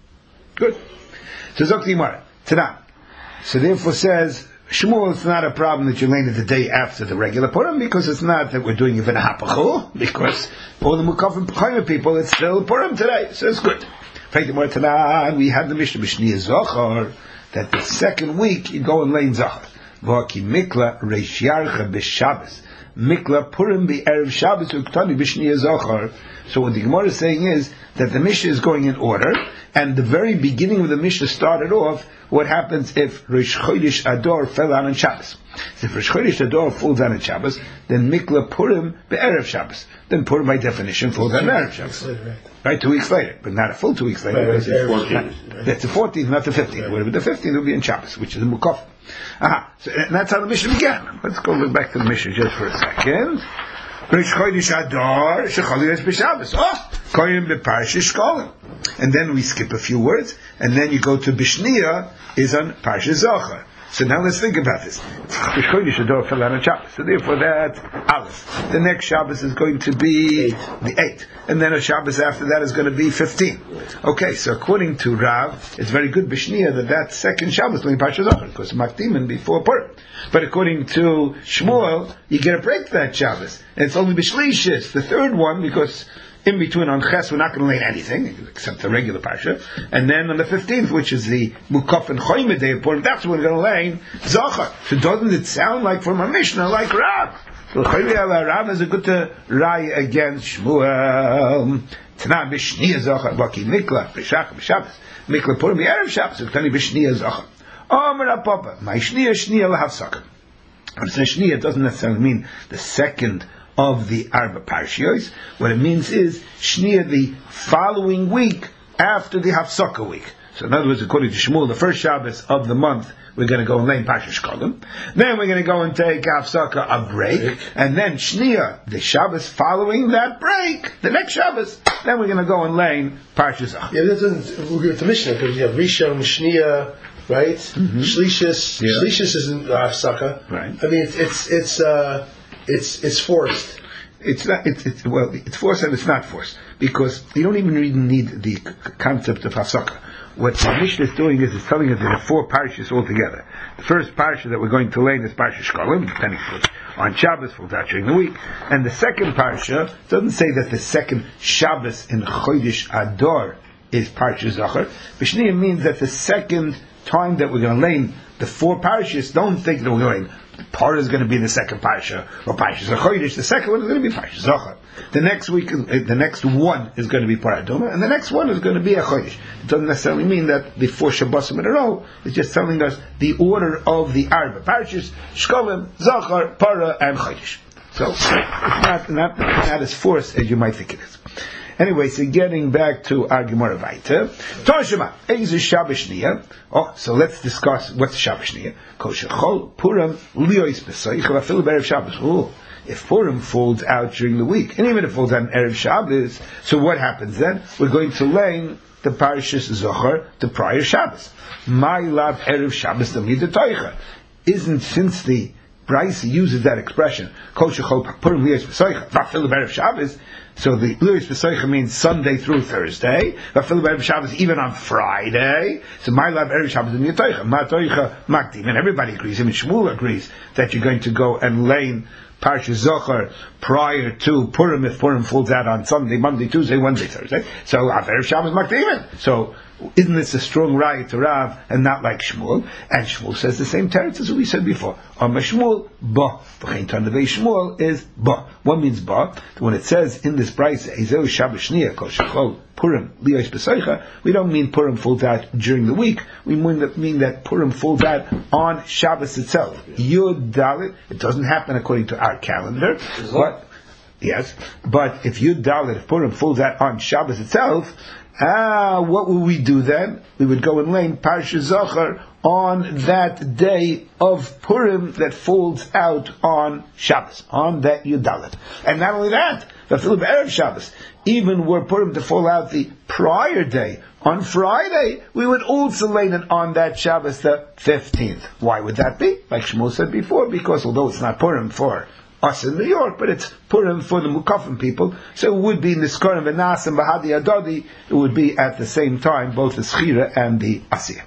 Good. So Zok Gemara. Tada. So therefore says, Shmuel, it's not a problem that you lay it the day after the regular Purim, because it's not that we're doing Yevin HaPachul, because all the Mukafim Pachayim people, it's still Purim today. So it's good. Faith Gemara Tada, we had the Mishnah B'Shniya Zochar, that the second week you go and lay in Zochar. V'aki Mikla Reish Yarcha B'Shabbos. Mikla Purim B'Erev Shabbos Uktani B'Shniya Zochar. So what the Gemara is saying is that the Mishnah is going in order, and the very beginning of the Mishnah started off, what happens if Rosh Chodesh Adar fell out on Shabbos. So if Rosh Chodesh Adar falls out on Shabbos, then Mikla Purim B'Erev Shabbos. Then Purim by definition falls out on Erev Shabbos. Right, two weeks later, but not a full two weeks later. Right, because it's fourteenth. not- That's the fourteenth, not the fifteenth. Whatever the fifteenth will be in Shabbos, which is in Mukaf. Aha, so, and that's how the Mishnah began. Let's go look back to the Mishnah just for a second. Rosh Chodesh Adar, Shecholides B'Shabbos. Oh, Koyim B'Parshas Shkolim. And then we skip a few words, and then you go to Bishniya, is on Parshas Zochar. So now let's think about this. Rosh Chodesh Adar fell out on Shabbos. So therefore that's Aleph. The next Shabbos is going to be the eighth. And then a Shabbos after that is going to be fifteen. Okay, so according to Rav, it's very good Bishniya that that second Shabbos is in Parshas Zochar, because Makdiman before Purim. But according to Shmuel, you get a break that Shabbos. And it's only Bishlishis, the third one, because in between on Ches we're not going to lay anything, except the regular Parsha. And then on the fifteenth, which is the Mukaf and Choyme Day of Purim, that's when we're going to lay Zochar. So doesn't it sound like from a Mishnah, like Rav? So Rav is a good to raya against Shmuel. Tana Bishniya Zochar, Baki Mikla, B'Shach, B'Shabbos, Mikla Purim, B'Erev Shabbos, Uktani Bishniya Zochar. Omer Apapa, my Shniya, Shniya L'Havsakah. I'm saying Shniya doesn't necessarily mean the second of the Arba Parshios. What it means is Shniya the following week after the Hafsaka week. So in other words, according to Shmuel, the first Shabbos of the month, we're going to go and lay in Parshas Shkolim. Then we're going to go and take Hafsaka, a break. And then Shniya, the Shabbos following that break, the next Shabbos, then we're going to go and lay in Parshas Zochar. Yeah, that doesn't. We'll give it to Mishnah because you have Rishon, Shniya, right? Mm-hmm. Shlishis, Yeah. Shlishis isn't Hafsaka. Right. I mean, it's it's it's uh, it's it's forced. It's not. It's, it's well. It's forced and it's not forced, because you don't even really need the c- concept of hafsaka. What the Mishnah is doing is it's telling us there are four parashas altogether. The first parasha that we're going to lay is Parshas Shkolim, depending on Shabbos, falls out during the week, and the second parasha doesn't say that the second Shabbos in Chodesh Adar is Parshas Zochar. B'Shniya means that the second time that we're going to lay the four parashas, don't think that we're going. Part is going to be the second parsha, or Parshas Chodesh. The second one is going to be Parshas Zochar. The next week, is, uh, the next one is going to be Paraduma, and the next one is going to be a Chodesh. It doesn't necessarily mean that the four Shabbosim in a row. It's just telling us the order of the Arba Parshas: Shkolim, Zochar, Para, and Chodesh. So it's not not not as forced as you might think it is. Anyway, so getting back to our Gemara Vayta. Toshima, Eizu Shabbos Shniya. Oh, so let's discuss what's Shabbos Shniya. Kosher Chol, Purim, Liois B'Soich, Vafil B'Erev Shabbos. Oh, if Purim falls out during the week, and even if it falls out on Erev Shabbos, so what happens then? We're going to lay the Parashas Zochar to prior Shabbos. My love Erev Shabbos Tamid Toicha. Isn't, since the Bryce uses that expression, Kosher Chol, Purim, Liois B'Soich, Vafil B'Erev Shabbos, so the Luis B'Soicha means Sunday through Thursday. Vafil B'Erev Shabbos even on Friday. So my love Erev Shabbos in Yatoicha. Ma Toicha Makdim. And everybody agrees. Even Shmuel agrees that you're going to go and lay Parsha Zohar prior to Purim, if Purim falls out on Sunday, Monday, Tuesday, Wednesday, Thursday. So Aver Shabbos Makdimin. So isn't this a strong raya to Rav and not like Shmuel? And Shmuel says the same teretz as we said before. Amar Shmuel, ba. V'chein Tanavei Shmuel is ba. What means ba? When it says in this brayse, Ezeu Shabbos Shniya Kol Shechol Purim Liyos B'Seicha, we don't mean Purim falls out during the week. We mean that, mean that Purim falls out on Shabbos itself. Yud Dalit. It doesn't happen according to our calendar. But yes, but if Yud Dalit, if Purim falls out on Shabbos itself, Ah, what would we do then? We would go and lane Parsha Zohar on that day of Purim that falls out on Shabbos, on that Yudalit. And not only that, the Philip Erev Shabbos, even were Purim to fall out the prior day, on Friday, we would also lane it on that Shabbos the fifteenth. Why would that be? Like Shmuel said before, because although it's not Purim for us in New York, but it's Purim for the Mukafim people, so it would be Niskarim and Nas and Bahadi Adadi, it would be at the same time, both the Schira and the Asiyah.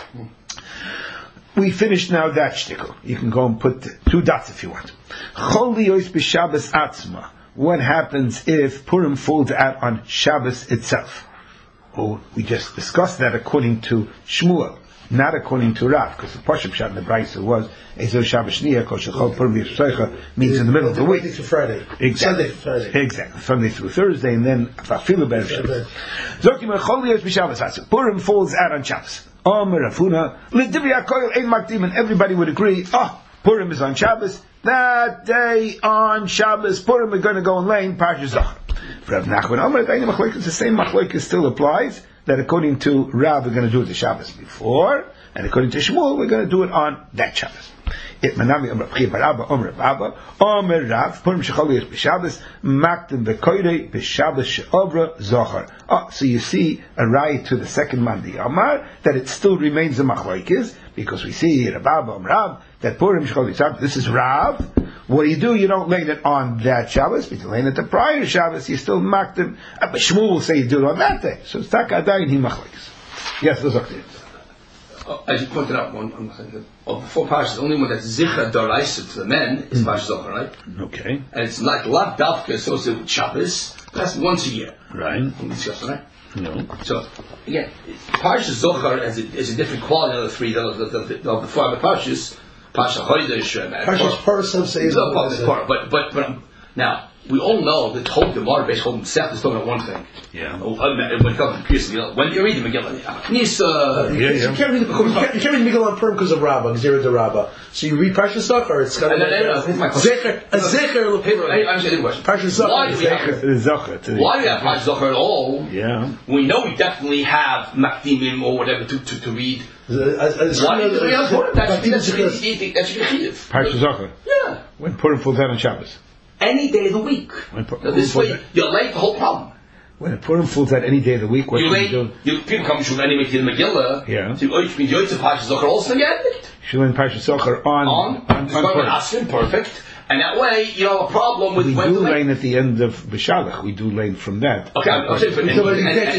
We finished now that shtickle. You can go and put two dots if you want. Chol Liyos b'Shabbos Atzma. What happens if Purim falls out on Shabbos itself? Well, we just discussed that according to Shmuel, not according to Rav, because the Pashup Shat in the Brisa was Ezo Shabbos Shniya Kol Shechol Purim Yisraecha means in the middle of the week. Monday through Friday. Exactly. Sunday through Friday. Exactly. Sunday through Thursday, and then Afilu Be'erev Shabbos. Zokim Chol Liyos b'Shabbos Atzma. Purim falls out on Shabbos. Omer Rafuna L'Divri HaKoyel Ein Makdim, and everybody would agree. Oh, Purim is on Shabbos. That day on Shabbos, Purim, we're going to go and lane Parsha Zohar. For Rav Nachman Omer, the same machlokes still applies. That according to Rav, we're going to do it the Shabbos before, and according to Shmuel, we're going to do it on that Shabbos. It manami Omer B'chir Barabba Omer Baba Omer Rav Purim Shechol Liyos b'Shabbos Makdim B'Koyrei b'Shabbos She'ovra Zohar. Oh, so you see a raya to the second Monday Omar that it still remains a machlokes, because we see Rav Omer Rav that Purim Shechol Liyos. This is Rav. What do you do? You don't lane it on that Shabbos, but you lane it the prior Shabbos. You still Makdim. But Shmuel will say you do it on that day. So it's Takadayin He machlokes. Yes, those are Oh, as you pointed out, one, one of the four parshas, the only one that's zichra d'oraisa to the men is Parsha Zohar, right? Okay. And it's like lav davka associated with Shabbos. That's once a year. Right. We discussed, right? No. So again, Parsha Zohar is a, is a different quality of the three of the, the, the, of the four other parshas. Parsha Chodesh and Parsha Parasam says but but but but um, now. We all know that whole Gemara based whole Seth is talking about one thing. Yeah. When it comes to Kriyas Megillah, when you read the Megillah, Knisa. Yeah, yeah. You can't read the you can't read Megillah on Purim because of Rabbah, Gzera de Rabbah. So you read Parsha Zohar, it's got a zecher, a zecher l'Purim. I'm saying the question. Parsha Zohar. Why do we have Zohar? Why do we have Parsha Zohar at all? Yeah. We know we definitely have Makdimim or whatever to to, to read. Why do we have Purim? That's that's Chiv. Parsha Zohar. Yeah. When Purim falls out on Shabbos. Any day of the week. Now, this way, you're late the whole problem. When a Purim falls out any day of the week, what you do you do? You, people come from anyway to the Megillah. Yeah. So you mean you to Parsha Zohar also again? You learn Parsha Zohar on on on, on, on Purim. Perfect. And that way, you don't have a problem with. We when do lane lane at the end of B'Shalach. We do lane from that. Okay, I'm, I'm saying, but Either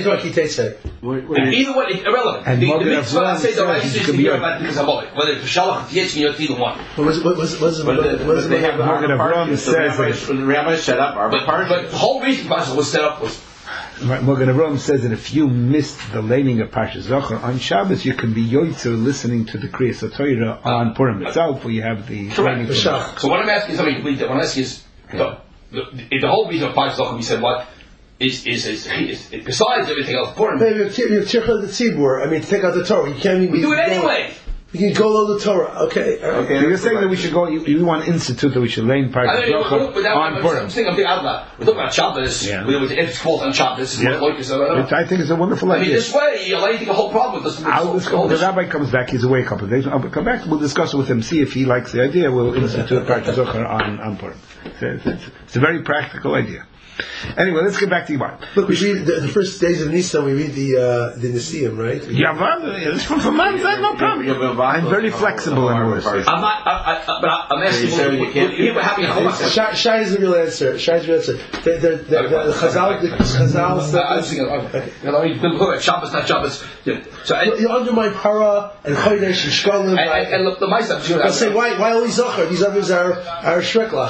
way, it's irrelevant. And the, the mitzvah say the right says is to hear about because I'm always whether it's B'Shalach, Yetz, you're either one. What was what was what was they have Morgan Avram says the rabbis set up our but, but the whole reason Parsha was set up was. Morgan Avram says that if you missed the laning of Parsha Zohar on Shabbos, you can be yoitzer listening to the Kriyas HaTorah on Purim itself, where you have the laning. So what I'm asking is, I mean, what I'm asking is, the, the, the whole reason of Parsha Zohar, we said what is is, is, is, is besides everything else, Purim. Maybe you have Tircha the Tzibur. I mean, to take out the Torah, you can't even. We do it anyway. You can go on the Torah, okay? Right. Okay, you're saying that we should go. You, you want to institute that we should lane Parsha Zohar on Purim. I'm saying I'm out loud. We're talking about Shabbos. Yeah. We're if it's called on Shabbos. Yeah. Like Which I think is a wonderful I idea. mean, this way you're letting the whole problem with this. I'll discuss, the rabbi comes back. He's away a couple of days. I'll come back. We'll discuss it with him. See if he likes the idea. We'll institute Parsha Zohar on on Purim. It's a, it's, it's a very practical idea. Anyway, let's get back to Gemara. Look, we read the, the first days of Nisan. We read the uh, the Nisim, right? Yeah, it's from from man. No problem. I'm very flexible in words. I'm not, I, I, but I'm asking you. You, you, you were having a whole. Shai Shai is the real answer. Shai is the real answer. The the the, the, the Chazal the Chazal. I was thinking. Okay. Look at Shabbos, not Shabbos. So you undermine Para and Chodesh and Shkolim. And look, the Ma'aseh. I say why why only Zohar? These others are are Shreklach.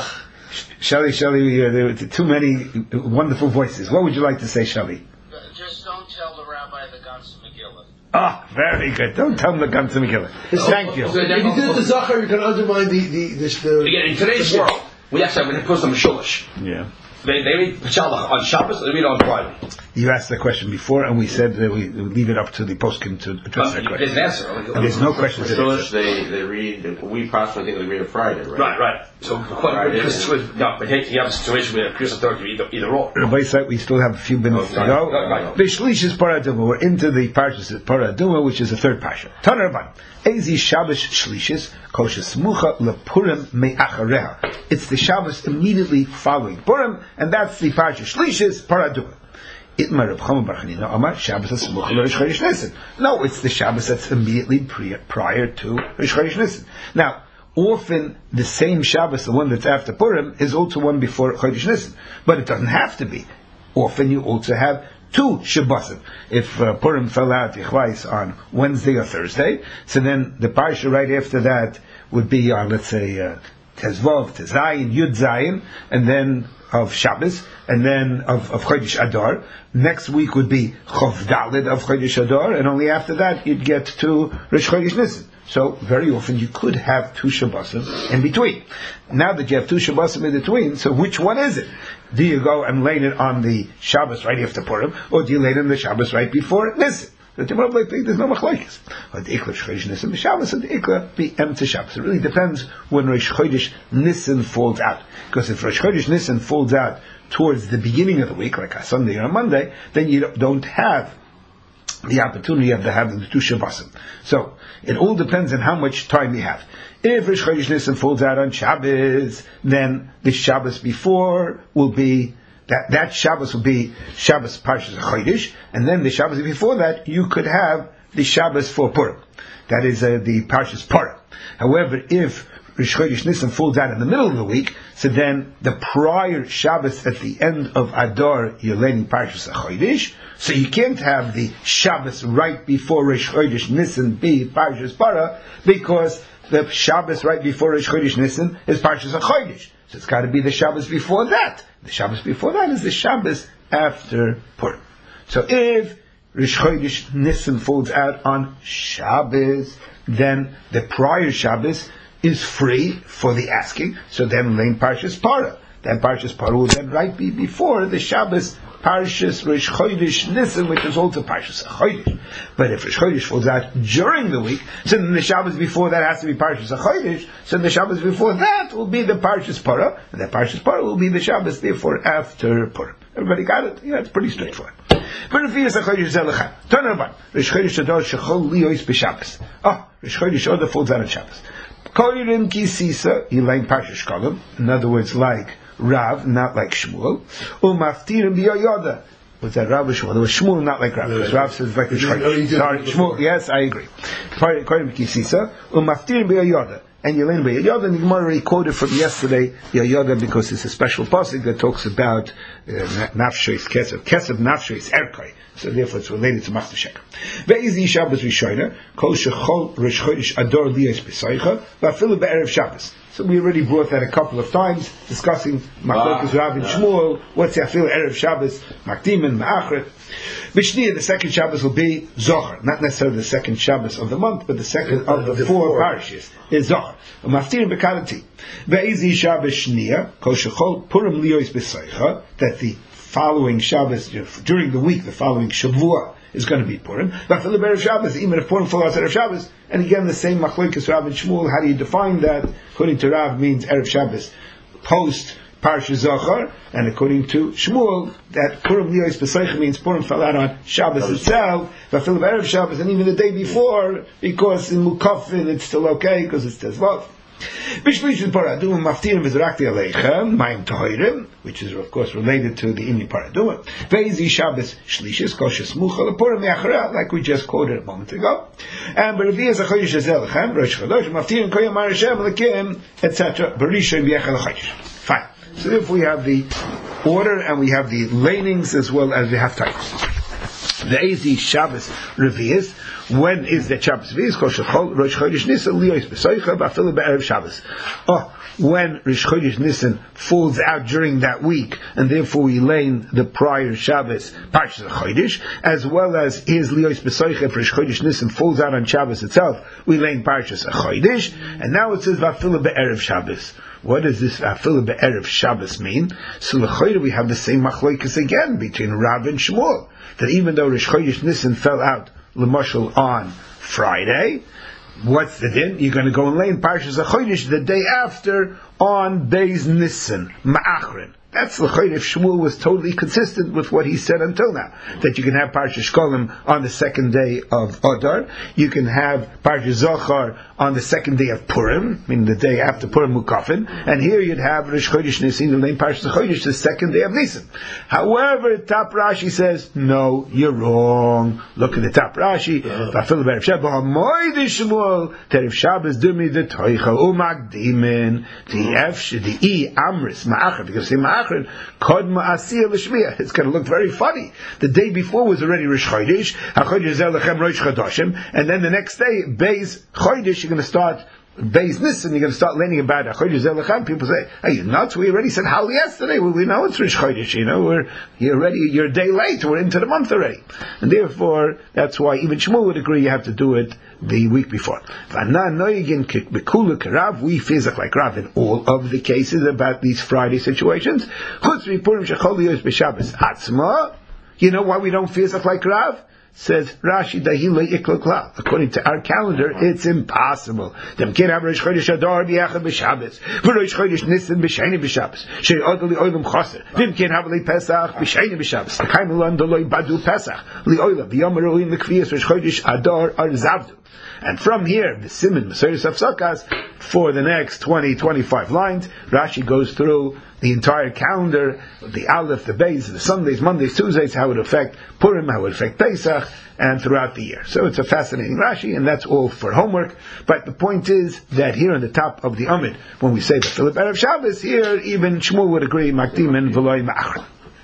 Shelley, Shelley, there were too many wonderful voices. What would you like to say, Shelley? Just don't tell the rabbi the Guns Megillah. Ah, oh, very good. Don't tell them the Guns Megillah. Thank you. So if you do the Zachar, you can undermine the the the. the Again, in today's world, we have to have an imposed on Mishulish. Yeah. They, they read Peshalach on Shabbos, they read on Friday. You asked the question before, and we said that we would leave it up to the poskim to address that question. There's an answer. And there's no question to Mishulish, they they read. We possibly think they read on Friday, right? Right, right. So, Friday, because no, but hey, you have a situation where Chris authority either either or. Rabbi said we still have a few minutes to Okay. go. Right. Bishlish is Paraduma. We're into the parshas Paraduma, which is the third parsha. Tanarban. Ezi Shabbos Shlishis Kosher Smucha LePurim Me'achareha. It's the Shabbos immediately following Purim, and that's the parsha Shlishis Paraduma. Itmar Reb Chama Bar Chanina Amar Shabbos Smucha LeRosh Chodesh Nisan. No, it's the Shabbos that's immediately pre- prior to Rosh Chodesh Nisan. Now, often the same Shabbos, the one that's after Purim, is also one before Chodesh Nisan, but it doesn't have to be. Often you also have two Shabbosim. If uh, Purim fell out Yechvais on Wednesday or Thursday, so then the parsha right after that would be on, let's say, uh, Tezvov, Tezayin, Yud Zayin, and then of Shabbos, and then of, of Chodesh Adar. Next week would be Chov Daled of Chodesh Adar, and only after that you'd get to Rosh Chodesh Nisan. So very often you could have two Shabbosim in between. Now that you have two Shabbosim in between, so which one is it? Do you go and lay it on the Shabbos right after Purim, or do you lay it on the Shabbos right before Nisan? The Gemara like there's no machlokes. Or the Ikla Rosh Chodesh Nisan the Shabbos, and the Ikla be empty Shabbos. It really depends when Rosh Chodesh Nisan falls out. Because if Rosh Chodesh Nisan falls out towards the beginning of the week, like a Sunday or a Monday, then you don't have the opportunity of the having the two Shabbosim. So it all depends on how much time you have. If Rosh Chodesh Nisan falls out on Shabbos, then the Shabbos before will be that that Shabbos will be Shabbos Parshas Chodesh, and then the Shabbos before that you could have the Shabbos for Purim. That is uh, the Parshas Purim. However, if Rosh Chodesh Nisan falls out in the middle of the week, so then the prior Shabbos at the end of Adar, you're laying Parshas Chodesh, so you can't have the Shabbos right before Rosh Chodesh Nisan be Parshas Para, because the Shabbos right before Rosh Chodesh Nisan is Parshas Chodesh. So it's got to be the Shabbos before that. The Shabbos before that is the Shabbos after Purim. So if Rosh Chodesh Nisan falls out on Shabbos, then the prior Shabbos is free for the asking. So then Lane Parshas Para. Then Parshas Para will then right be before the Shabbos Parshas Rosh Chodesh Nisan, which is also Parshas Chodesh. But if Rosh Chodesh falls out during the week, so then the Shabbos before that has to be Parshas Chodesh, so the Shabbos before that will be the Parshas Para, and the Parshas Para will be the Shabbos therefore after Purim. Everybody got it? Yeah, it's pretty straightforward. But if Rosh Chodesh Zelachan, turn around. Rosh Chodesh Adar Shechol Liyos b'Shabbos. Oh, Rosh Chodesh Adar falls out on Shabbos. Koyirim Ki Sisa, he like Parshas Shkolem, in other words, like Rav, not like Shmuel. Umaftirim biyoyoda. Was that Rav or Shmuel? There was Shmuel, not like Rav. Because Rav says like the Shmuel. Sorry, Shmuel. Yes, I agree. Koyirim Ki Sisa. Umaftirim biyoyoda. And Yelena biyoyoda. And the Gemara already quoted from yesterday biyoyoda because it's a special pasuk that talks about nafshois kesef, kesef nafshois erkai. So therefore it's related to Machzor Sheker. Ve'ezi Shabbos Rishoner, Kol Shechol Rosh Chodesh Adar Liyos B'Soicha, Va'afilu Be'erev Shabbos. So we already brought that a couple of times, discussing Machlokas Rav and Shmuel, what's the Afilu Erev Shabbos, Makdim and Ma'achret. B'Shniya, the second Shabbos will be Zohar, not necessarily the second Shabbos of the month, but the second of the, the four parishes is Zohar. Maftir B'Kalati. Ve'ezi Shabbos Shniya, Kol Shechol Purim Liyos B'Soicha, that the following Shabbos, during the week, the following Shavua is going to be Purim. But for the Erev Shabbos, even if Purim falls out Erev Shabbos, and again the same Machlokes Rav and Shmuel, how do you define that? According to Rav, means Erev Shabbos post Parsha Zohar, and according to Shmuel, that Purim Liyos B'Soicha means Purim fell out on Shabbos itself, but for the Erev Shabbos, and even the day before, because in Mukafin it's still okay, because it's Tezvot. Bishlish Paradum Maftirim V'Zarakti Aleichem Mayim Tohirim, which is of course related to the Inni Paradum. Ve'ezi Shabbos Shlishis Kol Shesmucha LePurim Me'achara, like we just quoted a moment ago. And B'Revi'ez HaChodesh Hazelachem Rosh Chodesh Maftirim Koyam Harashem Lekim, et cetera. B'Rishon B'Yechel HaChodesh. Fine. So if we have the order and we have the lanings as well as we have types. The Ezi Shabbos Revius. When is the Shabbos Revius? Rosh Chodesh Nisan Liyos B'Soicha B'Afilu B'Erev Shabbos. Oh, when Rosh Chodesh Nisan falls out during that week, and therefore we lane the prior Shabbos Parshas Chodesh, as well as his Liyos B'Soicha, if Rosh Chodesh Nisan falls out on Shabbos itself, we lane Parshas Chodesh, and now it says B'Afilu B'Erev Shabbos. What does this Afilu Be'erev Shabbos mean? So l'chayda we have the same machlokes again between Rav and Shmuel, that even though Rosh Chodesh Nisan fell out l'mashal on Friday, what's the din? You're going to go and lay in Parshas HaChodesh the day after on Beis Nisan Ma'achrin. That's l'chayda if Shmuel was totally consistent with what he said until now, that you can have Parshas Shkolim on the second day of Adar, you can have Parshas Zohar on the second day of Purim, meaning the day after Purim Mukafin, and here you'd have Rosh Chodesh Nisan, the name Parshas Chodesh, the second day of Nisan. However, Top Rashi says, no, you're wrong. Look at the Top Rashi. V'afilu b'erev Shabbos, Terev Shabbos dumi the Toicha u'makdimin the F the E Amris Ma'achar, because the Ma'achar Kodma Asiyah L'Shmiyah. It's going to look very funny. The day before was already Rosh Chodesh, HaChodesh Zel Lechem Rosh Chodoshim, and then the next day, Beis Chodesh, you're going to start Beis Nisan, you're going to start learning about Chodesh Zel Lechem. People say, "Are you nuts? We already said Hal yesterday. Well, we know it's Rosh Chodesh. You know, we're you're already you're a day late. We're into the month already." And therefore, that's why even Shmuel would agree you have to do it the week before. We fizach like Rav in all of the cases about these Friday situations. You know why we don't fizach like Rav? Says Rashi, according to our calendar, it's impossible. Them can't have Rosh Chodesh Adar b'yachad b'Shabbos, v'Rosh Chodesh Nisan b'Sheni b'Shabbos. She'odel li'olam chaser. Them can't have li Pesach b'Sheni b'Shabbos. L'chaim l'an doloi badu Pesach li'olam v'yom ro'im l'kviyas Rosh Chodesh Adar ar zavdu. And from here, the Siman Mesoros Hafsakas, for the next twenty, twenty-five lines, Rashi goes through the entire calendar, the Aleph, the Beis, the Sundays, Mondays, Tuesdays, how it would affect Purim, how it would affect Pesach, and throughout the year. So it's a fascinating Rashi, and that's all for homework. But the point is that here on the top of the Amid, when we say the Philip Erev Shabbos, here even Shmuel would agree, Makdimin v'loy ma'achron.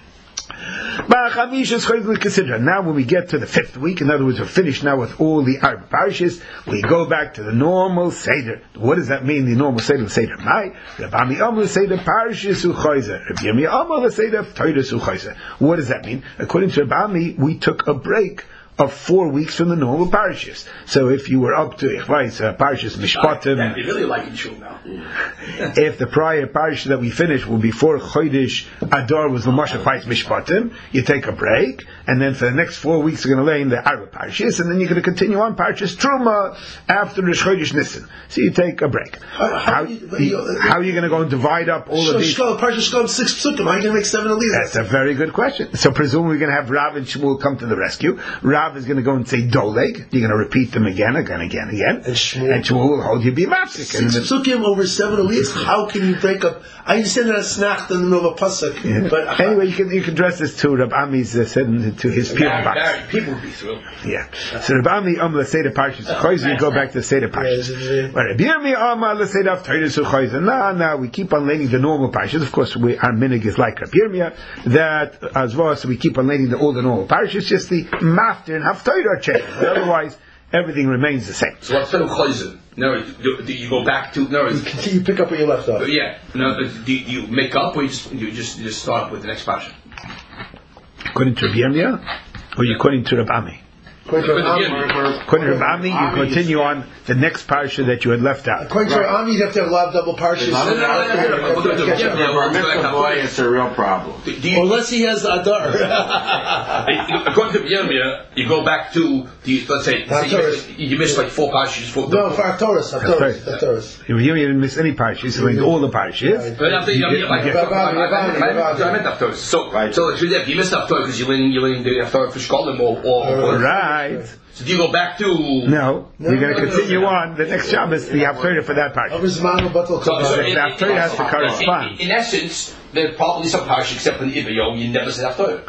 Now when we get to the fifth week, in other words we're finished now with all the Arba Parashas, we go back to the normal Seder. What does that mean, the normal Seder? Seder Mai, Rabbi Amar Seder Parashas U'Chayzer, Rabbi Amar Seder Toidas U'Chayzer. What does that mean? According to Rabbi, we took a break of four weeks from the normal parashas. So if you were up to Ichvais, uh, parashas Mishpatim, that you really like in shul now. If the prior parashas that we finished will be before Chodesh Adar was the Mashachvais Mishpatim, you take a break, and then for the next four weeks you're going to lay in the Arba parashas, and then you're going to continue on parashas Truma after the Chodesh Nisan. So you take a break. Uh, how, how, you, you, uh, how are you going to go and divide up all so of these? Parashas Shkolim six psukim. How are you going to make seven of these? That's a very good question. So presumably we're going to have Rav and Shmuel come to the rescue. Rav is going to go and say Doleg. You're going to repeat them again, again, again, again. And Shmuel, and Shmuel will hold you b'mafsik. Six psukim over seven aliyahs. How can you break up? I understand that it's snacht in the middle of a pasuk, yeah. but anyway, you can you can address this to Rab Ami's uh, said to his people box. People would be thrilled. Yeah. So Rab Ami um let's say the parashas Choyzer. You go back to the Seder parashas. Rab Yirmi um let's say the Toidas U'Choyzer. Now, now we keep on learning the normal parashas. Of course, we, our minig is like Rab Yirmiyah, that as well as we keep on learning the all the normal parashas. Just the mafter and haftorah change. Otherwise, everything remains the same. So what's the Choyzer? No, do, do you go back to no? You continue, pick up where you left off. Yeah. No, do you make up, or you just you just, you just start with the next parsha? According to Rab Yirmiyah, or you according to Rab Ami? According to Rab Ami, you continue on the next parsha that you had left out. According to Rab Ami, you have to have a lot of double parshas. It's a real problem. Unless he has Adar. According to Yirmiyah, you go back to the, let's say, say you, missed, you missed like four parshas. Four no, for Haftorah. Haftorah. You didn't miss any parshas. You learned all the parshas. But I'm thinking, I meant Haftorah. So, so if you missed Haftorah because you learned the Haftorah for Shkolim or right. So do you go back to? No, no you're going to continue on the next Shabbos. The Haftorah for that part. So, so, so the Haftorah has to correspond. In, in essence, there's probably some parsha except in Ibayo, you never said Haftorah.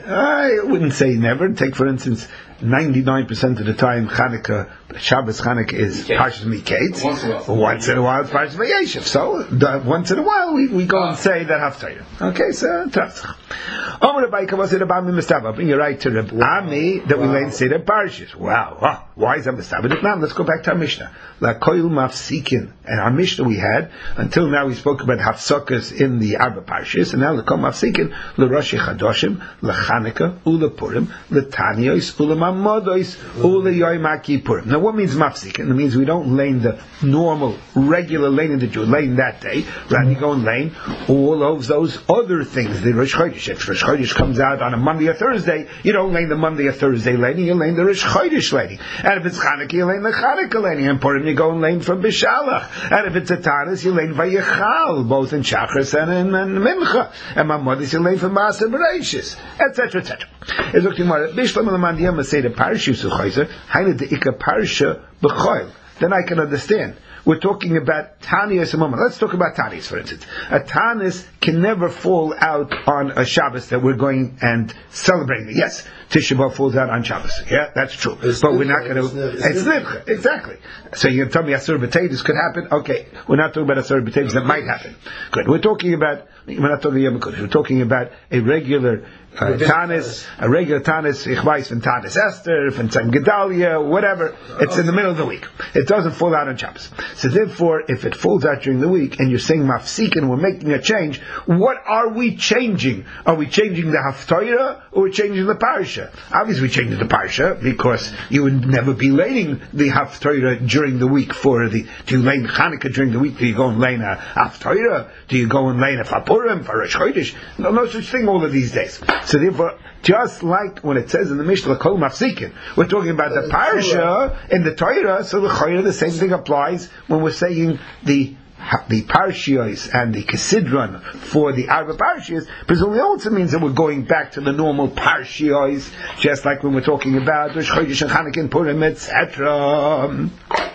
I wouldn't say never. Take, for instance, ninety-nine percent of the time Chanukah, Shabbos Chanukah is Miketz. Parshas Miketz. Once in a while. Once in a while it's Parshas Vayeshev. So, the, once in a while we, we go and say that Haftarah. Okay, so, Tafzach. Omer Rabbi Kavah said about me Mistaba. Bring you right to Reb Ami that we learn say the Parshas. Wow. Huh. Why is that Mistaba? Now, let's go back to our Mishnah. La Koil Mafsikin. And our Mishnah we had, until now we spoke about Hafsakas in the Arba Parshas, and now La Koil Mafsikin, La Rosh Chadoshim, La Chanukah, Ula Purim, La Tanios, Ula Mamodos, Ula Yoim Kippurim. Now, what means Mafsikin? It means we don't lane the normal, regular laning that you lane that day. Rather, you go and lane all of those other things. The Rosh Chodesh. If Rosh Chodesh comes out on a Monday or Thursday, you don't lane the Monday or Thursday laning, you lane the Rosh Chodesh laning. And if it's Chanukah, you lane the Chanukah laning. And Purim, you go and lane from Bishalach. And if it's a Tanis, you lane Vayechal, both in Shachris and in, in Mincha. And Mamadis, you lane from Maaseh Bereishis, et cetera, et cetera. It's looking more. Bishlam al-Mandiyam say the Parsha Suchayzer, Haina de Ika Parsha B'choil. Then I can understand. We're talking about Tanis a moment. Let's talk about Tanis, for instance. A Tanis can never fall out on a Shabbos that we're going and celebrating. Yes, Tisha B'Av falls out on Shabbos. Yeah, that's true. It's but we're not going it's to... It's It's Nivcha. Exactly. So you're going to tell me Asur B'Tevis could happen? Okay. We're not talking about Asur B'Tevis that might happen. Good. We're talking about... We're not talking about Yom Kippur. We're talking about a regular... Uh, Tanis, a regular Tanis, ich weiß von Tanis Esther, von Tzem Gedalia, whatever. It's in the middle of the week. It doesn't fall out on Shabbos. So therefore, if it falls out during the week, and you're saying mafsik and we're making a change, what are we changing? Are we changing the Haftarah, or are we changing the Parsha? Obviously we're changing the Parsha, because you would never be laning the Haftarah during the week for the, do you lane Chanukah during the week? Do you go and lane a Haftarah? Do you go and lane a Fapurim, for Rosh Chodesh? No, no such thing all of these days. So therefore, just like when it says in the Mishnah, Kol Mafsikin, we're talking about the Parsha in the Torah, so the Chayra, the same thing applies when we're saying the the Parshios and the Kesidron for the Arba Parshios, presumably also means that we're going back to the normal Parshios, just like when we're talking about Rosh Chodesh and Chanukah and Purim, et cetera.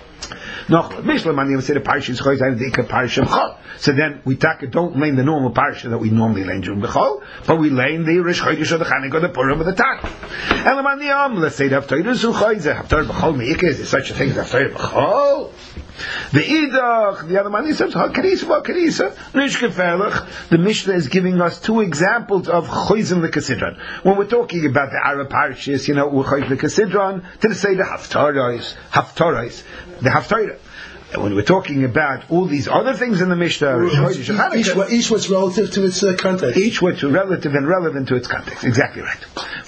No, Mishlam say the Parsha is Chodesh and the Ikar Parsha B'chol. So then we take, don't lane the normal Parsha that we normally lane during B'chol, but we lane the Rosh Chodesh or the Chanukah or the Purim or the Tak. And the Maniyam, let's say the Haftarah is Chodesh, Haftarah B'chol Meikah, is there such a thing as Haftarah B'chol? The Idach, the other man says, Karisa, what Karisa? Nishkefelach. The Mishnah is giving us two examples of Choyzim the Kesidron. When we're talking about the Arab Parshas, you know, we're Choyz the Kesidron, to say the Haftarahs, Haftarahs, the Haftarah. And when we're talking about all these other things in the Mishnah, each, each, each one's relative to its uh, context. Each one's relative and relevant to its context. Exactly right.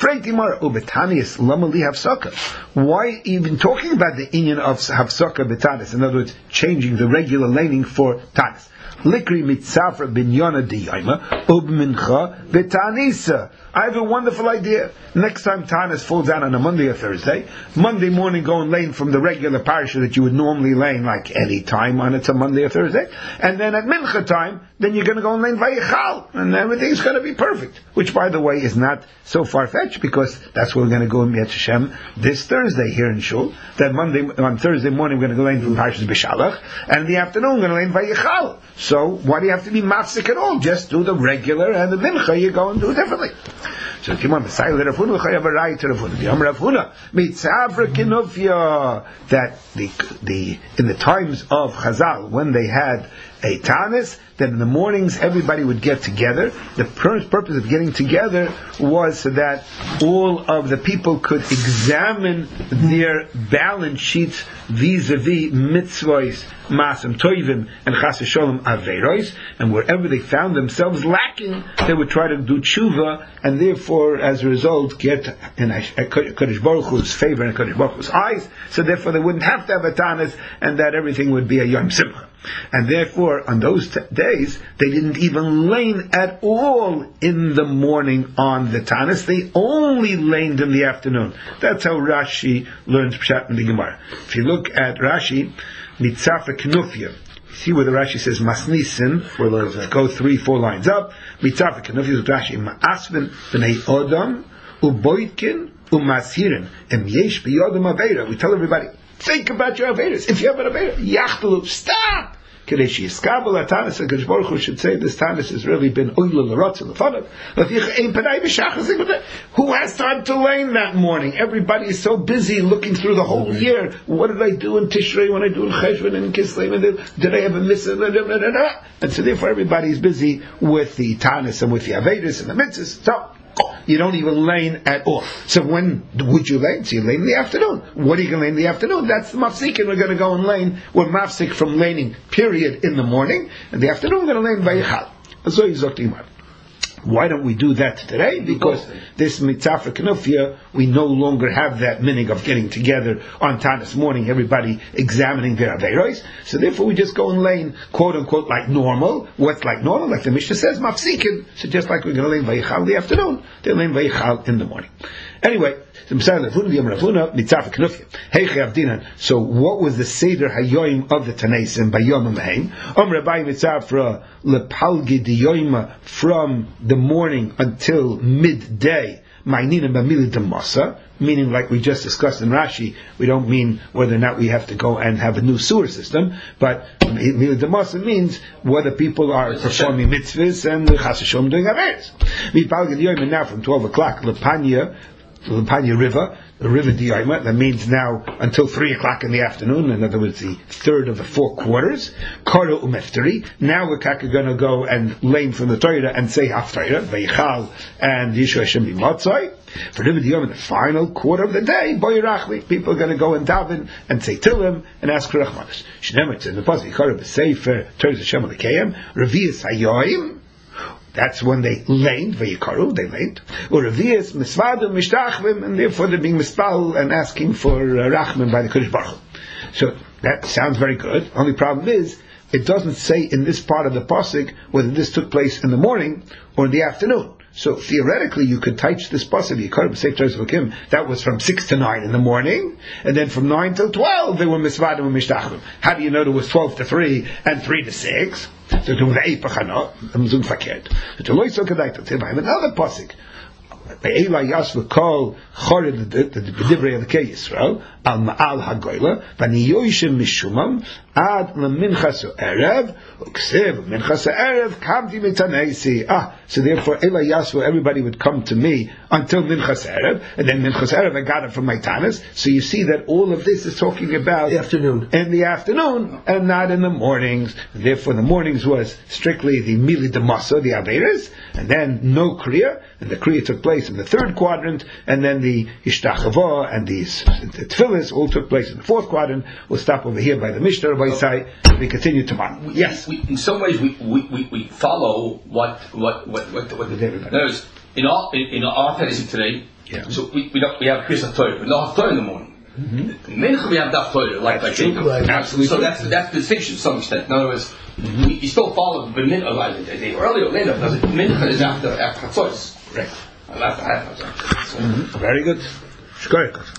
Why even talking about the inyan of Hafsaka Betanis? In other words, changing the regular laning for Tanis. Likri mitzafra binyana diyayma ubmincha betanisa. I have a wonderful idea. Next time Tanis falls out on a Monday or Thursday, Monday morning go and lane from the regular parsha that you would normally lane like any time on it's a Monday or Thursday, and then at Mincha time, then you're going to go and lane Vayichal, and everything's going to be perfect. Which, by the way, is not so far-fetched, because that's where we're going to go in Yetz Hashem this Thursday here in Shul. That Monday, on Thursday morning, we're going to go lane from Parshas Bishalach, and in the afternoon we're going to lane Vayichal. So why do you have to be mafsik at all? Just do the regular, and the Mincha you go and do it differently. So come on, Messiah Rav Huna chayav arai to Rav Huna. The Rav Huna mitzavra kinufya, that the the in the times of Chazal when they had a Tanis, that in the mornings everybody would get together. The purpose of getting together was so that all of the people could examine their balance sheets vis-a-vis mitzvahs, masam toivim, and chas v'sholom aveiros, and wherever they found themselves lacking, they would try to do tshuva, and therefore, as a result, get in a Kodesh Baruch Hu's favor and Kodesh Baruch Hu's eyes. So therefore, they wouldn't have to have a Tanis, and that everything would be a Yom Simcha. And therefore, on those t- days, they didn't even lane at all in the morning on the Tanis. They only laned in the afternoon. That's how Rashi learns Pshat in the Gemara. If you look at Rashi, Mitzafa Knufya, see where the Rashi says Masnisin, four lines up. Go three, four lines up. Mitzafa Knufya, Rashi, Ma'asvin b'nei Odam, Uboitkin, Umashirin, Em Yesh b'yodam Aveira. We tell everybody, think about your Aveiras. If you have an Aveira, Yachtalu, stop! Kadeshi Iskabel Tanis and Kadosh Baruch Hu should say this Tanis has really been Oila L'Ratz L'Fanav. Who has time to lane that morning? Everybody is so busy looking through the whole year. What did I do in Tishrei? When I do in Cheshvan and Kislev? And did I have a miss? And so therefore everybody is busy with the Tanis and with the Avedis and the Mitzvahs. So you don't even lane at all. So when would you lane? So you lane in the afternoon. What are you going to lane in the afternoon? That's the mafsik, and we're going to go and lane. We're mafsik from laning, period, in the morning. In the afternoon, we're going to lane vayichal. So he's talking about. Why don't we do that today? Because this mitzvah for Knufia, we no longer have that minig of getting together on Tanis morning, everybody examining their aveiros. So therefore we just go and lane, quote unquote, like normal. What's like normal? Like the Mishnah says, mafsikin. So just like we're going to lane vayichal in the afternoon, they lane vayichal in the morning. Anyway, so what was the Seder Hayoim of the Tanaisim by Yom Haim? Om Rabbi Mitzafra Lepalgi Diyoima from the morning until midday. Ma'inina B'mili Demasa, meaning like we just discussed in Rashi, we don't mean whether or not we have to go and have a new sewer system, but Mili Demasa means whether people are performing mitzvahs and Chas Hashem doing averes. Mipalgi Diyoima now from twelve o'clock Lepanya. The Panya River, the River Diyama, that means now until three o'clock in the afternoon, in other words, the third of the four quarters. Kara Umefteri. Now we're going to go and lane from the Torah and say Haftarah, Veichal, and Yishu Hashem B'Motzai. For River Diyama, the final quarter of the day, Boyerachli, people are going to go and daven and say Tilim and ask for Rachmanis. Shnemitz in the Pasuk, Kara B'Sefer, Torah Hashem Alekayim, Revi'as Hayoim. That's when they laned, vayikaru, they laned. Or revias, misvadu, mishtachvim, and therefore they're being mispal and asking for uh, rachman by the Kodesh Baruch Hu. So that sounds very good. Only problem is, it doesn't say in this part of the pasuk whether this took place in the morning or in the afternoon. So theoretically, you could teach this pasuk, Yikaru b'seif Torah Zvakim, that was from six to nine in the morning, and then from nine till twelve they were misvadim and mishtachvim. How do you know there was twelve to three and three to six? So to the eipachano, I'm zoom fakert. So to loy so kedai to tell another pasuk. Be'ela yasva kol chored the b'divrei of the Kei Yisrael al ma'al hagoyla v'niyoyshim mishumam ad leminchas erev uksev minchas erev kamti mitanesi. Ah, so therefore Ela Yasva, everybody would come to me until minchas erev, and then minchas erev I got it from my tanis. So you see that all of this is talking about the afternoon, in the afternoon, and not in the mornings. Therefore, the mornings was strictly the mili demasa, the averes, and then no kriya, and the kriya took place in the third quadrant, and then the ishtachava and the tefillis all took place in the fourth quadrant. We'll stop over here by the Mishnah. By side, we continue tomorrow. We, yes. We, in some ways, we, we, we, we follow what what what what, what the there's in all in, in our tradition today. Yeah. So we we, don't, we have Kriyas Torah, we don't have Torah in the morning. Mm-hmm. Mincha we have Daf Torah, like like Jacob. Right. Absolutely. So that's that's the distinction to some extent. In other words, mm-hmm. we, we still follow the mincha. Like the earlier or later, because mincha is after after Chatzos. Right. After half. Very good. Shkoyach.